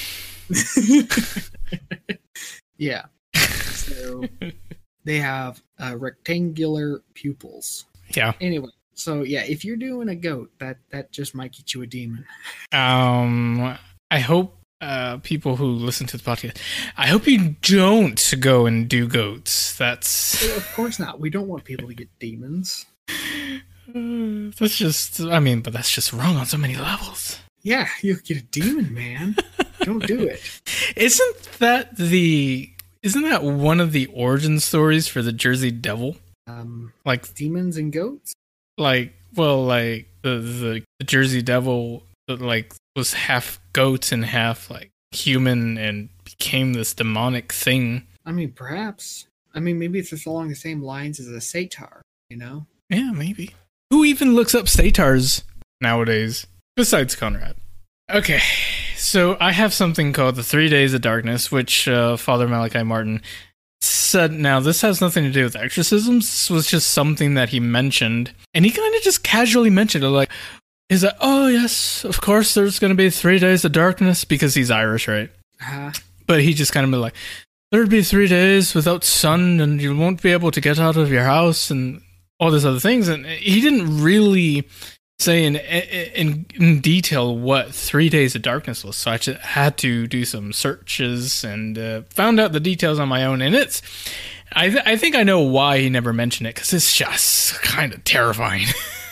Yeah. So they have uh, rectangular pupils. Yeah. Anyway, so yeah, if you're doing a goat, that that just might get you a demon. Um, I hope uh, people who listen to the podcast, I hope you don't go and do goats. That's Well, of course not. We don't want people to get demons. uh, that's just. I mean, but that's just wrong on so many levels. Yeah, you'll get a demon, man. Don't do it. Isn't that the? Isn't that one of the origin stories for the Jersey Devil? Um, Like, demons and goats? like, well, like the the, the Jersey Devil, like, was half goat and half like human, and became this demonic thing. I mean, perhaps. I mean, maybe it's just along the same lines as a satyr, you know? Yeah, maybe. Who even looks up satars nowadays? Besides Conrad. Okay, so I have something called the Three Days of Darkness, which uh, Father Malachi Martin said. Now, this has nothing to do with exorcisms. This was just something that he mentioned. And he kind of just casually mentioned it, like, he's like, oh, yes, of course there's going to be three days of darkness, because he's Irish, right? Uh, But he just kind of be like, there'd be three days without sun, and you won't be able to get out of your house, and all these other things. And he didn't really say in in, in detail what Three Days of Darkness was, so I just had to do some searches and uh, found out the details on my own. And it's, I th- I think I know why he never mentioned it, because it's just kind of terrifying.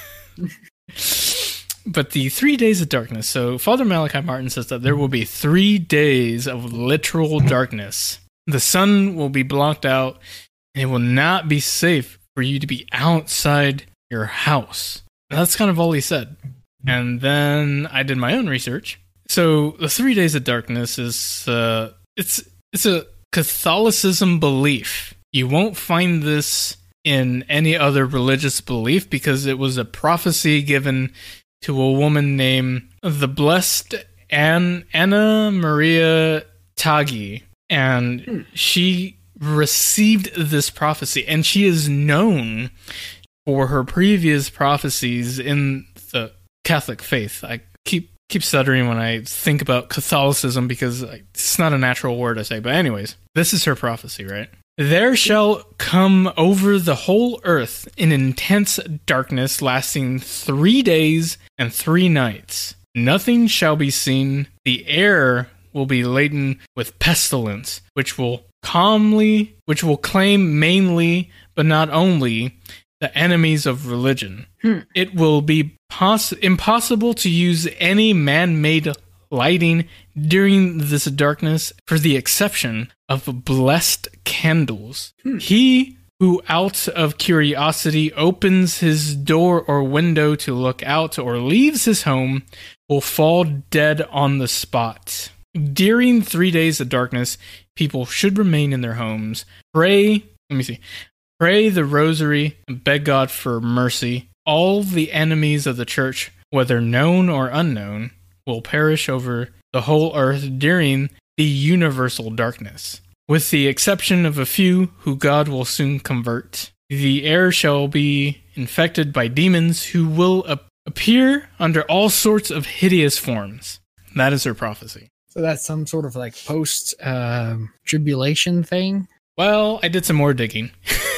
But the Three Days of Darkness. So Father Malachi Martin says that there will be three days of literal darkness. The sun will be blocked out, and it will not be safe for you to be outside your house. That's kind of all he said. And then I did my own research. So the Three Days of Darkness is uh, it's it's a Catholicism belief. You won't find this in any other religious belief, because it was a prophecy given to a woman named the Blessed Anne, Anna Maria Taggi. And hmm. she received this prophecy, and she is known for her previous prophecies in the Catholic faith. I keep keep stuttering when I think about Catholicism, because it's not a natural word I say. But anyways, this is her prophecy, right? There shall come over the whole earth an intense darkness lasting three days and three nights. Nothing shall be seen. The air will be laden with pestilence, which will calmly, which will claim mainly, but not only, the enemies of religion. Hmm. It will be poss- impossible to use any man-made lighting during this darkness, for the exception of blessed candles. Hmm. He who out of curiosity opens his door or window to look out, or leaves his home will fall dead on the spot. During three days of darkness, people should remain in their homes, pray, let me see, pray the rosary, and beg God for mercy. All the enemies of the church, whether known or unknown, will perish over the whole earth during the universal darkness, with the exception of a few who God will soon convert. The air shall be infected by demons who will ap- appear under all sorts of hideous forms. That is her prophecy. So that's some sort of like post um, tribulation thing. Well, I did some more digging.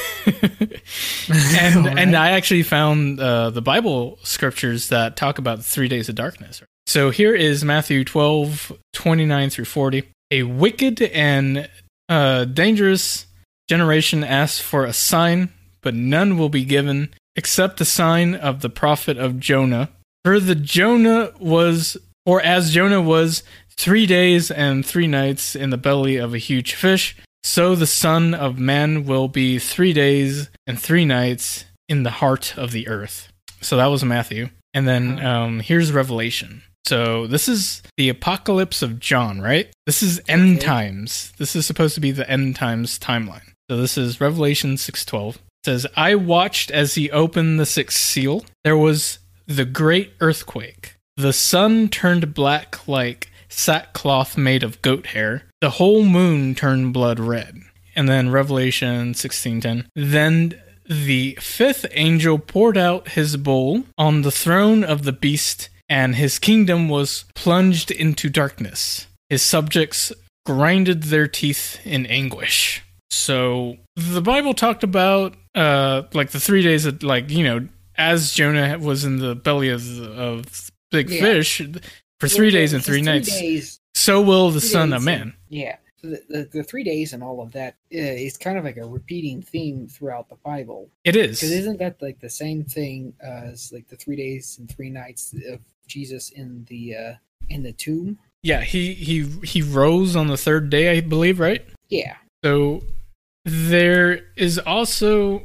and right. and I actually found uh, the Bible scriptures that talk about the three days of darkness. So here is Matthew twelve, twenty-nine through forty. A wicked and uh, dangerous generation asks for a sign, but none will be given except the sign of the prophet of Jonah. For the Jonah was, or as Jonah was three days and three nights in the belly of a huge fish, so the Son of Man will be three days and three nights in the heart of the earth. So that was Matthew. And then um, here's Revelation. So this is the apocalypse of John, right? This is end okay. times. This is supposed to be the end times timeline. So this is Revelation six twelve. It says, I watched as he opened the sixth seal. There was the great earthquake. The sun turned black like sackcloth made of goat hair. The whole moon turned blood red. And then Revelation sixteen ten. Then the fifth angel poured out his bowl on the throne of the beast, and his kingdom was plunged into darkness. His subjects grinded their teeth in anguish. So the Bible talked about uh, like the three days of, like, you know, as Jonah was in the belly of the, of the big yeah. fish for three well, days and three, three nights, days, so will the Son of Man. Yeah. The, the, the three days and all of that uh, is kind of like a repeating theme throughout the Bible. It is. Because isn't that like the same thing as like the three days and three nights of Jesus in the uh, in the tomb? Yeah, he, he he rose on the third day, I believe, right? Yeah. So there is also,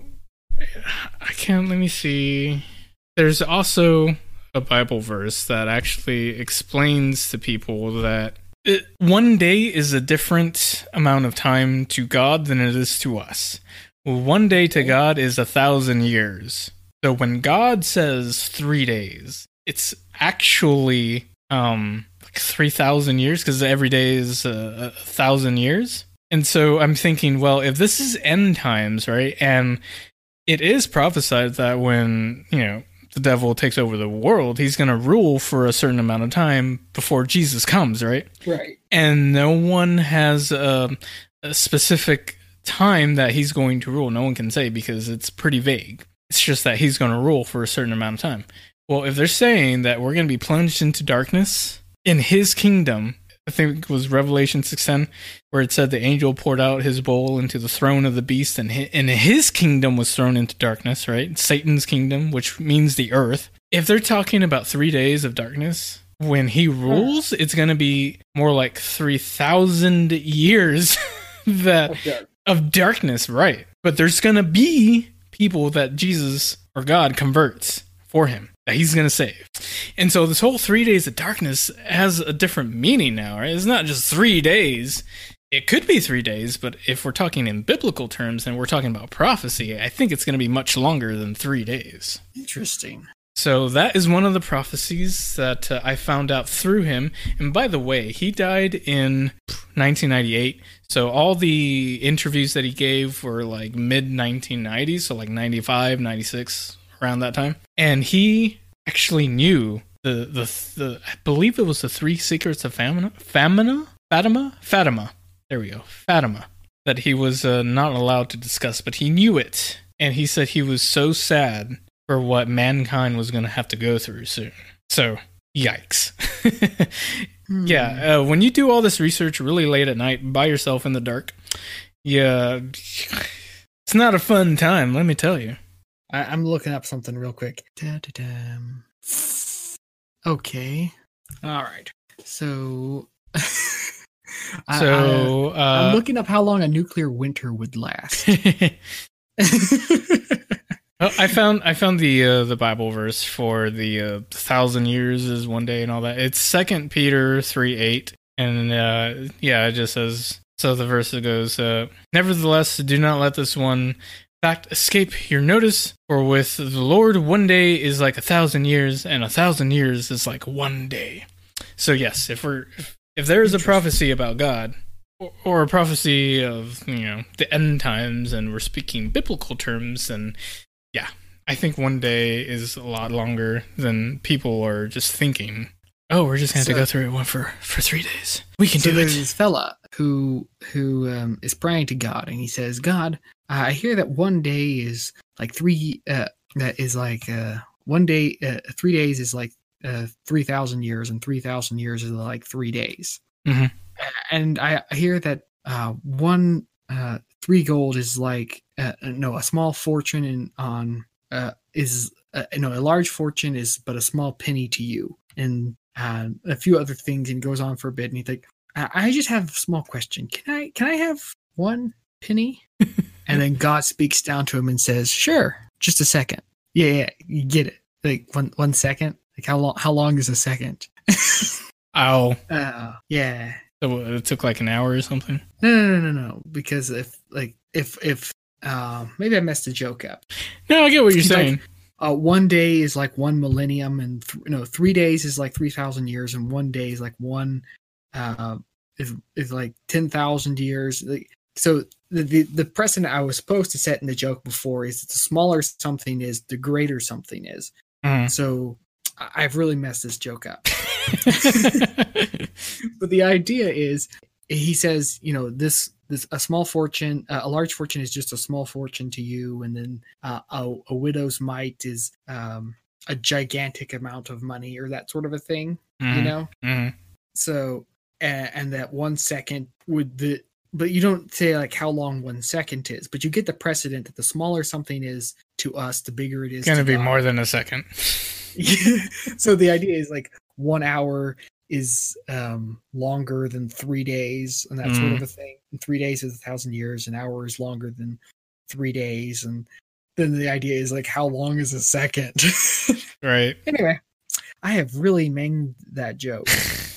I can't, let me see. There's also a Bible verse that actually explains to people that it, one day is a different amount of time to God than it is to us. One day to God is a thousand years. So when God says three days, it's actually um, like three thousand years, because every day is a, a thousand years. And so I'm thinking, well, if this is end times, right, and it is prophesied that when, you know, the devil takes over the world, he's going to rule for a certain amount of time before Jesus comes, right? Right. And no one has a, a specific time that he's going to rule. No one can say, because it's pretty vague. It's just that he's going to rule for a certain amount of time. Well, if they're saying that we're going to be plunged into darkness in his kingdom, I think it was Revelation six ten, where it said the angel poured out his bowl into the throne of the beast, and his, and his kingdom was thrown into darkness, right? Satan's kingdom, which means the earth. If they're talking about three days of darkness, when he rules, it's going to be more like three thousand years that, okay. of darkness, right? But there's going to be people that Jesus or God converts for him, that he's going to save. And so this whole three days of darkness has a different meaning now, right? It's not just three days. It could be three days, but if we're talking in biblical terms and we're talking about prophecy, I think it's going to be much longer than three days. Interesting. So that is one of the prophecies that uh, I found out through him. And by the way, he died in nineteen ninety-eight. So all the interviews that he gave were like mid nineteen nineties, so like ninety-five, ninety-six, around that time. And he actually knew the, the, the I believe it was the three secrets of Fatima? Fatima? Fatima? Fatima. There we go. Fatima. That he was uh, not allowed to discuss, but he knew it. And he said he was so sad for what mankind was going to have to go through soon. So, yikes. hmm. Yeah, uh, when you do all this research really late at night by yourself in the dark, yeah, it's not a fun time, let me tell you. I, I'm looking up something real quick. Da-da-da. Okay. All right. So... so I, I, I'm uh, looking up how long a nuclear winter would last. Oh, I found I found the uh, the Bible verse for the uh, thousand years is one day and all that. It's Second Peter three eight, and uh, yeah, it just says. So the verse goes, uh, "Nevertheless, do not let this one fact escape your notice. For with the Lord, one day is like a thousand years, and a thousand years is like one day." So yes, if we're if, if there is a prophecy about God, or, or a prophecy of you know the end times, and we're speaking biblical terms, then yeah, I think one day is a lot longer than people are just thinking. Oh, we're just going to So- go through it one for, for three days. We can So do there's it. this fella who who um, is praying to God, and he says, "God, I hear that one day is like three. Uh, that is like uh, one day. Uh, three days is like uh, three thousand years, and three thousand years is like three days. Mhm. And I I hear that uh, one uh, three gold is like uh, no a small fortune in on uh, is uh, no a large fortune is but a small penny to you, and uh, a few other things, and goes on for a bit, and he's like, I, I just have a small question. Can I can I have one penny? And then God speaks down to him and says, "Sure, just a second. Yeah, yeah, you get it. Like one one second. Like how long? How long is a second? Ow. uh, yeah. So it took like an hour or something. No, no, no, no, no. Because if like if if uh, maybe I messed the joke up. No, I get what you're He's like- saying. Uh, one day is like one millennium, and th- no, three days is like three thousand years, and one day is like one uh, is is like ten thousand years. Like, so the, the the precedent I was supposed to set in the joke before is that the smaller something is, the greater something is. Mhm. So I- I've really messed this joke up. But the idea is, he says, you know, this this a small fortune, uh, a large fortune is just a small fortune to you, and then uh, a, a widow's mite is um, a gigantic amount of money, or that sort of a thing, you Mhm. know. Mhm. So and, and that one second would the but you don't say like how long one second is, but you get the precedent that the smaller something is to us, the bigger it is. It's going to to be God. more than a second. So the idea is like one hour is um longer than three days, and that sort Mm. of a thing. And three days is a thousand years. An hour is longer than three days, and then the idea is like how long is a second? Right. Anyway, I have really manged that joke.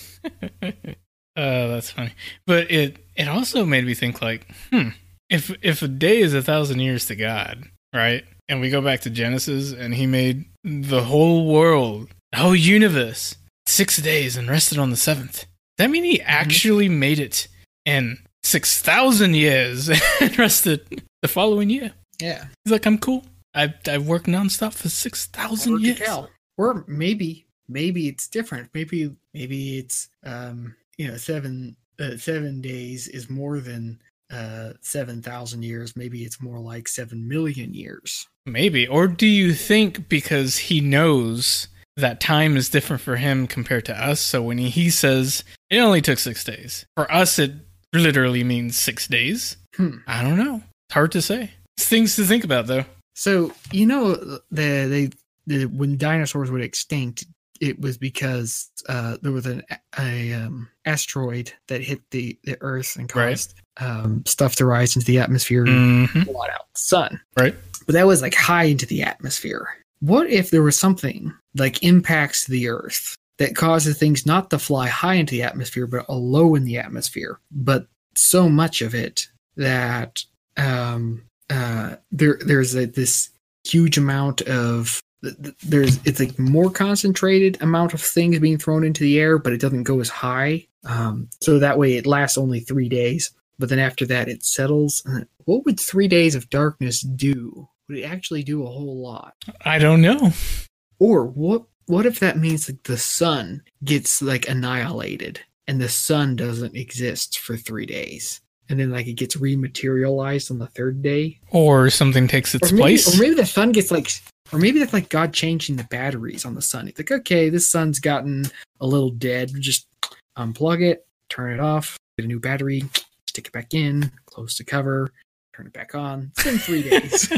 Oh, that's funny. But it it also made me think like, hmm, if if a day is a thousand years to God, right? And we go back to Genesis, and he made the whole world, the whole universe, six days and rested on the seventh. That mean he actually made it in six thousand years and rested the following year. Yeah, He's like, I'm cool. I I worked nonstop for six thousand Or to years. tell. Or maybe maybe it's different. Maybe maybe it's um you know seven uh, seven days is more than uh seven thousand years. Maybe it's more like seven million years. Maybe. Or do you think because he knows that time is different for him compared to us, so when he, he says it only took six days, for us it literally means six days? Hmm. I don't know. It's hard to say. It's things to think about, though. So you know the they the when dinosaurs went extinct, it was because uh, there was an a um, asteroid that hit the, the Earth and Right. caused um, stuff to rise into the atmosphere and Mm-hmm. blot out the sun. Right. But that was like high into the atmosphere. What if there was something like impacts the Earth that causes things not to fly high into the atmosphere, but a low in the atmosphere, but so much of it that um, uh, there there's a, this huge amount of there's it's like more concentrated amount of things being thrown into the air, but it doesn't go as high. Um, so that way it lasts only three days, but then after that it settles. What would three days of darkness do? Would it actually do a whole lot? I don't know. Or what what if that means like the sun gets like annihilated and the sun doesn't exist for three days? And then like it gets rematerialized on the third day? Or something takes its Or maybe, place. or maybe the sun gets like or maybe that's like God changing the batteries on the sun. It's like, okay, this sun's gotten a little dead. Just unplug it, turn it off, get a new battery, stick it back in, close the cover, turn it back on. It's been three days.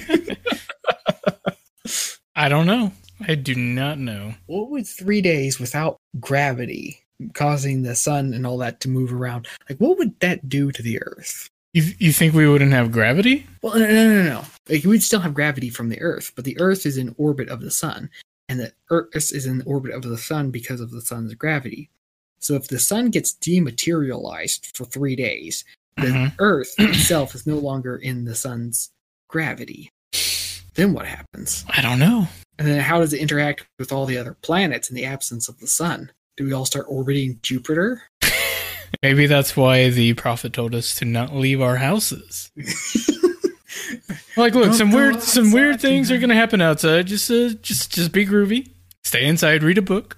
I don't know. I do not know. What would three days without gravity causing the sun and all that to move around? Like, what would that do to the Earth? You you think we wouldn't have gravity? Well, no, no, no, no. Like, we'd still have gravity from the Earth, but the Earth is in orbit of the sun, and the Earth is in orbit of the sun because of the sun's gravity. So if the sun gets dematerialized for three days, the Mhm. Earth itself is no longer in the sun's gravity. Then what happens? I don't know. And then how does it interact with all the other planets in the absence of the sun? Do we all start orbiting Jupiter? Maybe that's why the prophet told us to not leave our houses. Like, look, Don't some go weird, some weird outside things are tonight. gonna happen outside. Just, uh, just, just be groovy. Stay inside, read a book.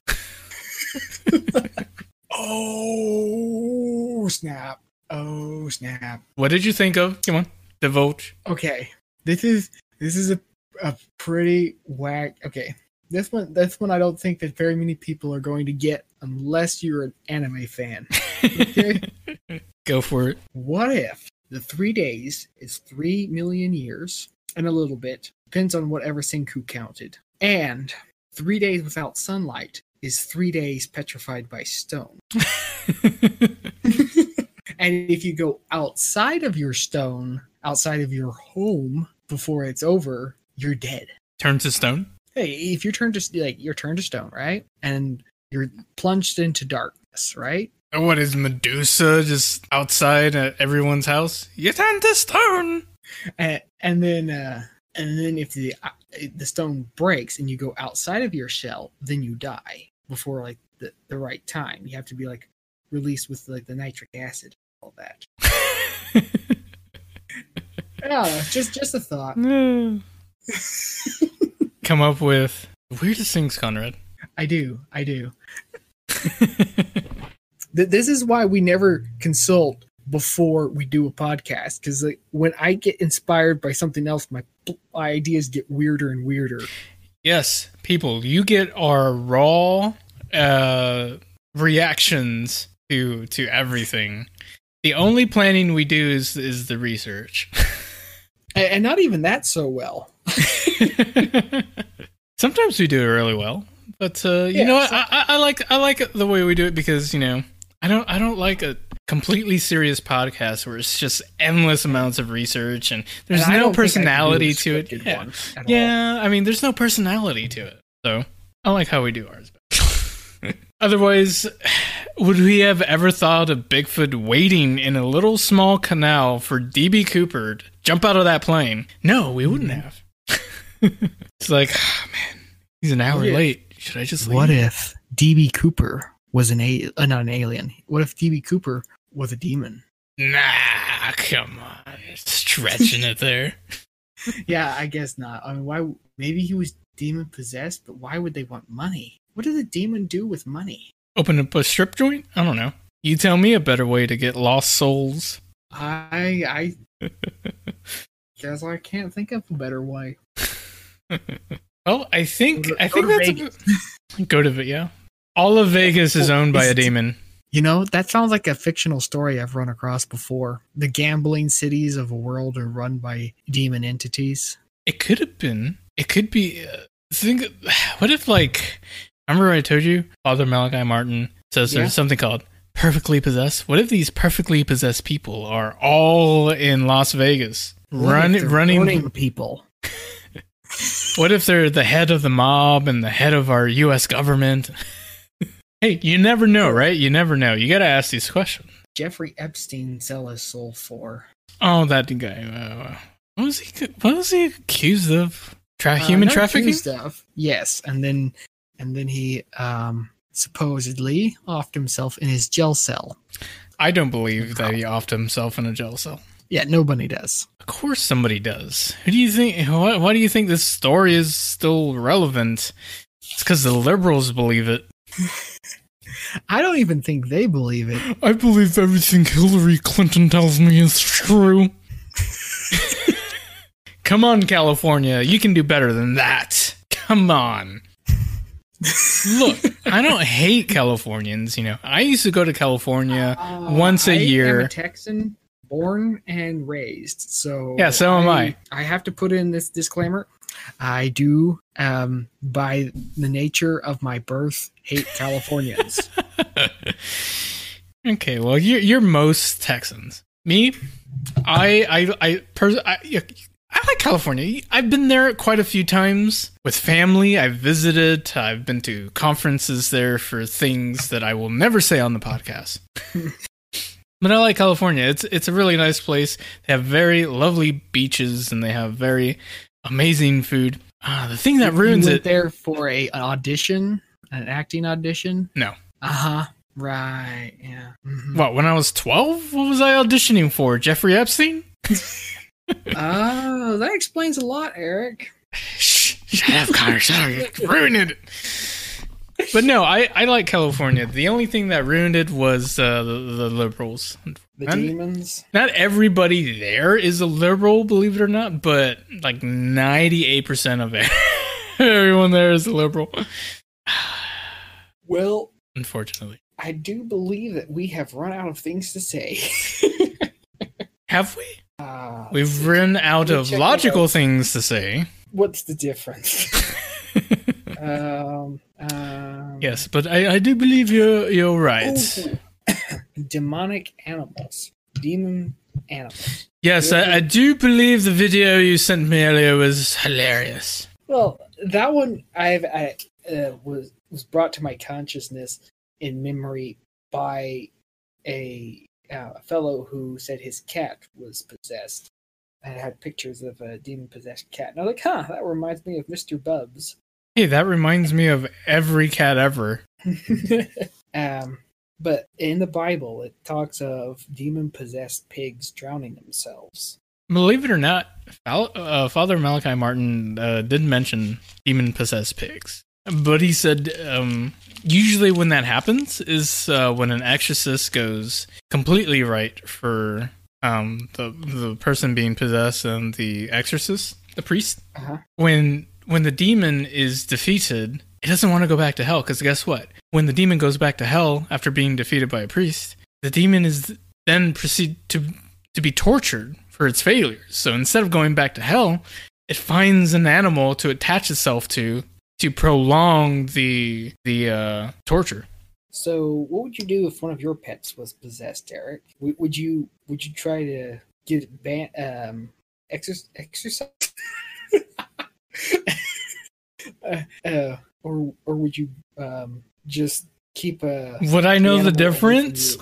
Oh, snap. Oh, snap. What did you think of? Come on, divulge. Okay. This is this is a, a pretty whack. Okay. This one this one I don't think that very many people are going to get unless you're an anime fan. Okay. Go for it. What if the three days is three million years and a little bit, depends on whatever Senku counted, and three days without sunlight is three days petrified by stone. And if you go outside of your stone, outside of your home before it's over, you're dead. Turn to stone. Hey, if you're turned to like you're turned to stone, right? And you're plunged into darkness, right? What is Medusa just outside at everyone's house? You turn to stone. And, and then uh and then if the uh, the stone breaks and you go outside of your shell, then you die before like the, the right time. You have to be like released with like the nitric acid, all that. Yeah, just just a thought. Come up with the weirdest things, Conrad. I do, I do. Th- This is why we never consult before we do a podcast, because like, when I get inspired by something else, my, my ideas get weirder and weirder. Yes, people, you get our raw uh, reactions to to everything. The only planning we do is is the research. And, and not even that so well. Sometimes we do it really well, but uh, you Yeah, know what? so- I, I, I like I like the way we do it because you know I don't I don't like a completely serious podcast where it's just endless amounts of research and there's And I no don't think I could do personality a to it. scripted Yeah. one at all. Yeah, I mean, there's no personality to it. So I like how we do ours. Otherwise, would we have ever thought of Bigfoot waiting in a little small canal for D B Cooper to jump out of that plane? No, we wouldn't have. It's like, oh, man, he's an hour What if- late. Should I just leave? What if D B Cooper was an a uh, not an alien? What if D B Cooper was a demon? Nah, come on. Stretching it there. Yeah, I guess not. I mean, why? Maybe he was demon possessed, but why would they want money? What does a demon do with money? Open up a strip joint? I don't know. You tell me a better way to get lost souls. I I guess I can't think of a better way. Well, I think Go to- I go think to that's a good, go to it. Yeah, all of Vegas is owned by a demon. You know, that sounds like a fictional story I've run across before. The gambling cities of a world are run by demon entities. It could have been. It could be. Uh, think. What if like? Remember I told you Father Malachi Martin says Yeah. there's something called perfectly possessed. What if these perfectly possessed people are all in Las Vegas, What run, if they're running? owning people. What if they're the head of the mob and the head of our U S government? Hey, you never know, right? You never know. You got to ask these questions. Jeffrey Epstein sell his soul for? Oh, that guy. Uh, what was he? What was he accused of? Tra- Uh, human not trafficking. Stuff. Yes, and then and then he um, supposedly offed himself in his jail cell. I don't believe that he offed himself in a jail cell. Yeah, nobody does. Of course, somebody does. Who do you think? Why, why do you think this story is still relevant? It's because the liberals believe it. I don't even think they believe it. I believe everything Hillary Clinton tells me is true. Come on, California. You can do better than that. Come on. Look, I don't hate Californians, you know. I used to go to California Uh, once a I year. am a Texan, born and raised. So Yeah, so am I. I have to put in this disclaimer. I do, um, by the nature of my birth, hate Californians. Okay, well, you're, you're most Texans. Me, I, I, I, pers- I, I like California. I've been there quite a few times with family. I've visited. I've been to conferences there for things that I will never say on the podcast. But I like California. It's it's a really nice place. They have very lovely beaches and they have very amazing food. Uh, the thing that ruins you went it. there for a an audition, an acting audition. No. Uh huh. Right. Yeah. Mm-hmm. What? When I was twelve, what was I auditioning for? Jeffrey Epstein? Oh, that explains a lot, Eric. Shh, shut up, Connor. Shut up. You're ruining it. But no, I, I like California. The only thing that ruined it was uh, the, the liberals. The And demons. not everybody there is a liberal, believe it or not, but like ninety-eight percent of it. Everyone there is a liberal. Well, Unfortunately. I do believe that we have run out of things to say. Have we? Uh, We've run out me of check logical it out. things to say. What's the difference? um, um, Yes, but I, I do believe you're, you're right. ooh. Demonic animals. Demon animals. Yes, I, I do believe the video you sent me earlier was hilarious. Well, that one I've I uh, was was brought to my consciousness in memory by a uh, fellow who said his cat was possessed. And had pictures of a demon possessed cat, and I was like, "Huh, that reminds me of Mister Bubs." Hey, that reminds me of every cat ever. um, but in the Bible, it talks of demon possessed pigs drowning themselves. Believe it or not, Fal- uh, Father Malachi Martin uh, did mention demon-possessed pigs. But he said um, usually when that happens is uh, when an exorcist goes completely right for um, the the person being possessed and the exorcist, the priest. Uh-huh. When when the demon is defeated, it doesn't want to go back to hell, because guess what? When the demon goes back to hell after being defeated by a priest, the demon is then proceed to to be tortured for its failures. So instead of going back to hell, it finds an animal to attach itself to to prolong the the uh, torture. So, what would you do if one of your pets was possessed, Eric? W- would you would you try to get it ban- um exer- exercise, uh, uh, or or would you um just keep a? Would I know the animal away from difference?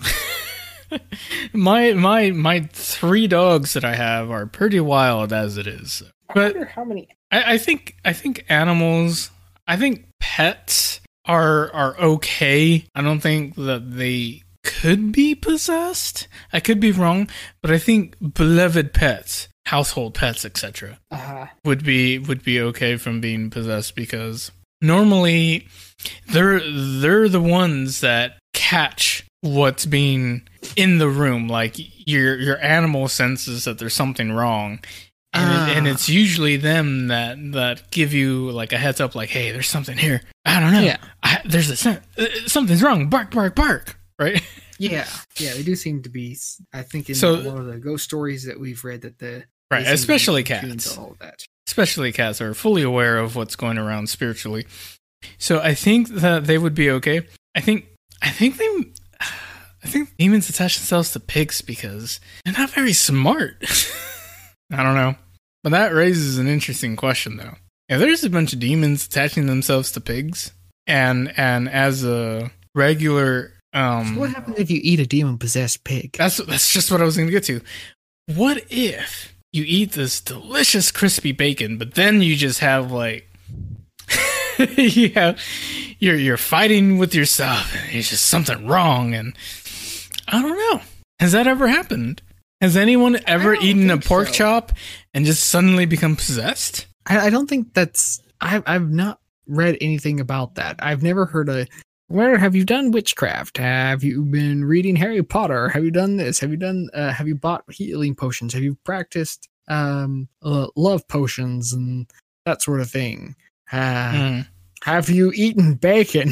my my my three dogs that I have are pretty wild as it is. I But wonder how many. I, I think I think animals, I think pets are are okay. I don't think that they could be possessed. I could be wrong, but I think beloved pets, household pets, et cetera, Uh, would be would be okay from being possessed, because normally they're they're the ones that catch what's being in the room. Like your your animal senses that there's something wrong. And, it, and Ah. it's usually them that, that give you like a heads up, like, hey, there's something here. I don't know. Yeah. I, there's a sen- uh, something's wrong. Bark, bark, bark. Right? yeah, yeah, they do seem to be. I think in So- a lot of the ghost stories that we've read that the Right, they seem to be especially attuned cats. to all of that. Especially cats are fully aware of what's going around spiritually. So I think that they would be okay. I think I think they I think demons attach themselves to pigs because they're not very smart. I don't know. But that raises an interesting question, though. If there's a bunch of demons attaching themselves to pigs, and and as a regular, um, So what happens if you eat a demon possessed pig? that's that's just what I was going to get to. What if you eat this delicious crispy bacon, but then you just have like, you have, you're you're fighting with yourself, and it's just something wrong, and I don't know. Has that ever happened? Has anyone ever don't eaten a think pork so. chop and just suddenly become possessed? I, I don't think that's. I've I've not read anything about that. I've never heard a. Where have you done witchcraft? Have you been reading Harry Potter? Have you done this? Have you done? Uh, have you bought healing potions? Have you practiced um uh, love potions and that sort of thing? Uh, Mm. Have you eaten bacon?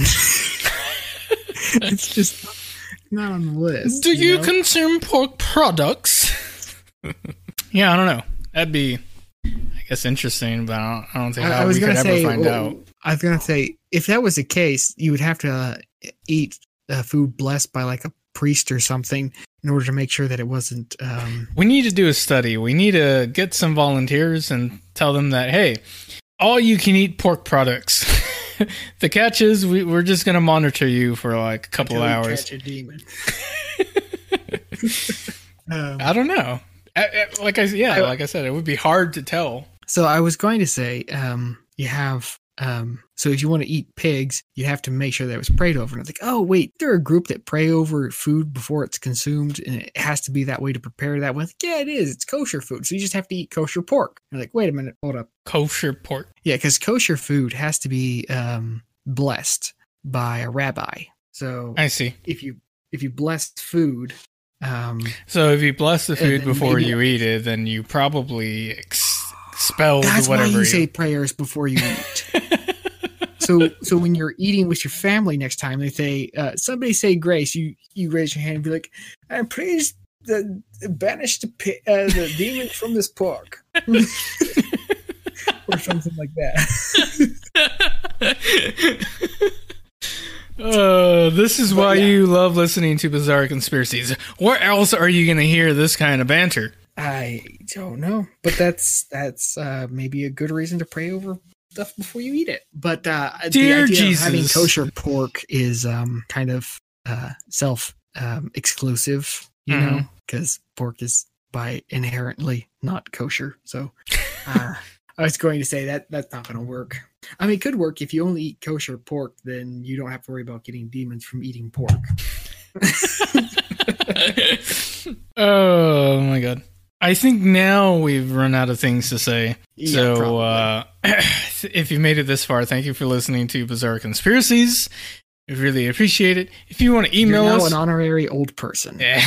It's just not on the list. Do you know? consume pork products? Yeah, I don't know. That'd be, I guess, interesting, but I don't, I don't think I, how I was we could gonna ever say. find well, out. I was gonna say if that was the case, you would have to uh, eat uh, food blessed by like a priest or something in order to make sure that it wasn't. Um, we need to do a study. We need to get some volunteers and tell them that, hey, all you can eat pork products. The catch is we, we're just going to monitor you for like a couple until you hours. catch a demon. um, I don't know. I, I, like I yeah, I, like I said, it would be hard to tell. So I was going to say, um, you have. Um, so if you want to eat pigs, you have to make sure that it was prayed over. And it's like, oh wait, they're a group that pray over food before it's consumed, and it has to be that way to prepare that way. Like, yeah, it is. It's kosher food, so you just have to eat kosher pork. You're like, wait a minute, hold up. Kosher pork. Yeah, because kosher food has to be um, blessed by a rabbi. So I see. If you if you bless food, um, so if you bless the food before maybe, you eat it, then you probably ex- expelled that's whatever. That's why you you say prayers before you eat. So, so when you're eating with your family next time, they say, uh, somebody say grace. You you raise your hand and be like, "I'm pleased to banish the pi- uh, the demon from this pork," or something like that. Uh, this is But why yeah. you love listening to Bizarre Conspiracies. Where else are you going to hear this kind of banter? I don't know, but that's that's uh, maybe a good reason to pray over stuff before you eat it. But uh, Dear the idea Jesus. of having kosher pork is um, kind of uh, self um, exclusive, you Mhm. know, because pork is by inherently not kosher. So uh, I was going to say that that's not going to work. I mean, it could work if you only eat kosher pork, then you don't have to worry about getting demons from eating pork. Oh my god. I think now we've run out of things to say. Yeah, so uh, if you made it this far, thank you for listening to Bizarre Conspiracies. We really appreciate it. If you want to email You're now us, an honorary old person. yeah.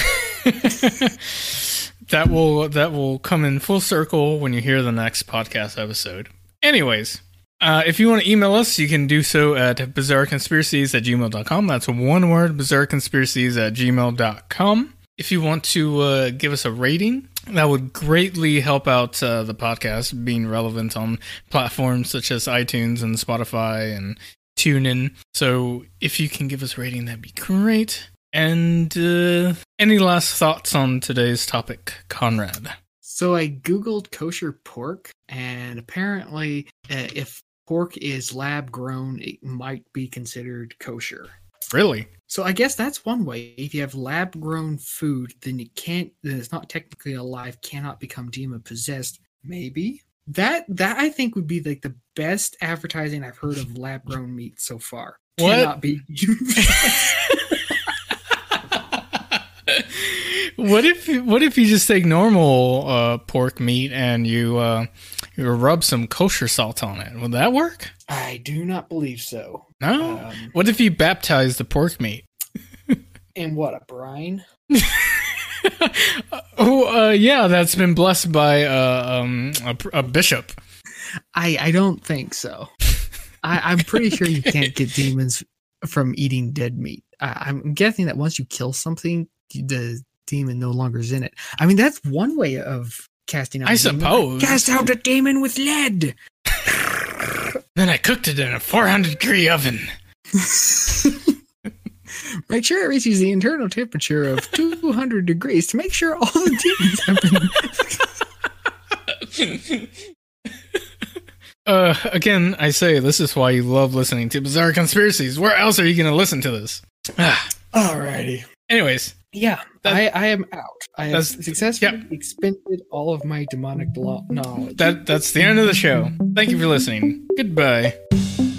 that will that will come in full circle when you hear the next podcast episode. Anyways, uh, if you want to email us, you can do so at bizarreconspiracies at gmail dot com. That's one word, bizarreconspiracies at gmail dot com. If you want to uh, give us a rating, that would greatly help out uh, the podcast being relevant on platforms such as iTunes and Spotify and TuneIn. So if you can give us a rating, that'd be great. And uh, any last thoughts on today's topic, Conrad? So I Googled kosher pork, and apparently uh, if pork is lab grown, it might be considered kosher. Really? So I guess that's one way. If you have lab grown food, then it can't, then it's not technically alive, cannot become demon possessed. Maybe. That, that I think would be like the best advertising I've heard of lab grown meat so far. What? Cannot be. What if what if you just take normal uh, pork meat and you uh, you rub some kosher salt on it? Would that work? I do not believe so. No. Um, What if you baptize the pork meat? And what, a brine? oh, uh, yeah, that's been blessed by uh, um, a, a bishop. I, I don't think so. I, I'm pretty sure you can't get demons from eating dead meat. I, I'm guessing that once you kill something, the demon no longer is in it. I mean, that's one way of casting out I a demon. suppose. Cast out a demon with lead. Then I cooked it in a four hundred degree oven. Make sure it reaches the internal temperature of two hundred degrees to make sure all the demons have been... Uh, again, I say this is why you love listening to Bizarre Conspiracies. Where else are you going to listen to this? Ah. Alrighty. Anyways. Yeah, That- I, I am out. I have That's- successfully yep. expended all of my demonic lo- knowledge. That That's the end of the show. Thank you for listening. Goodbye.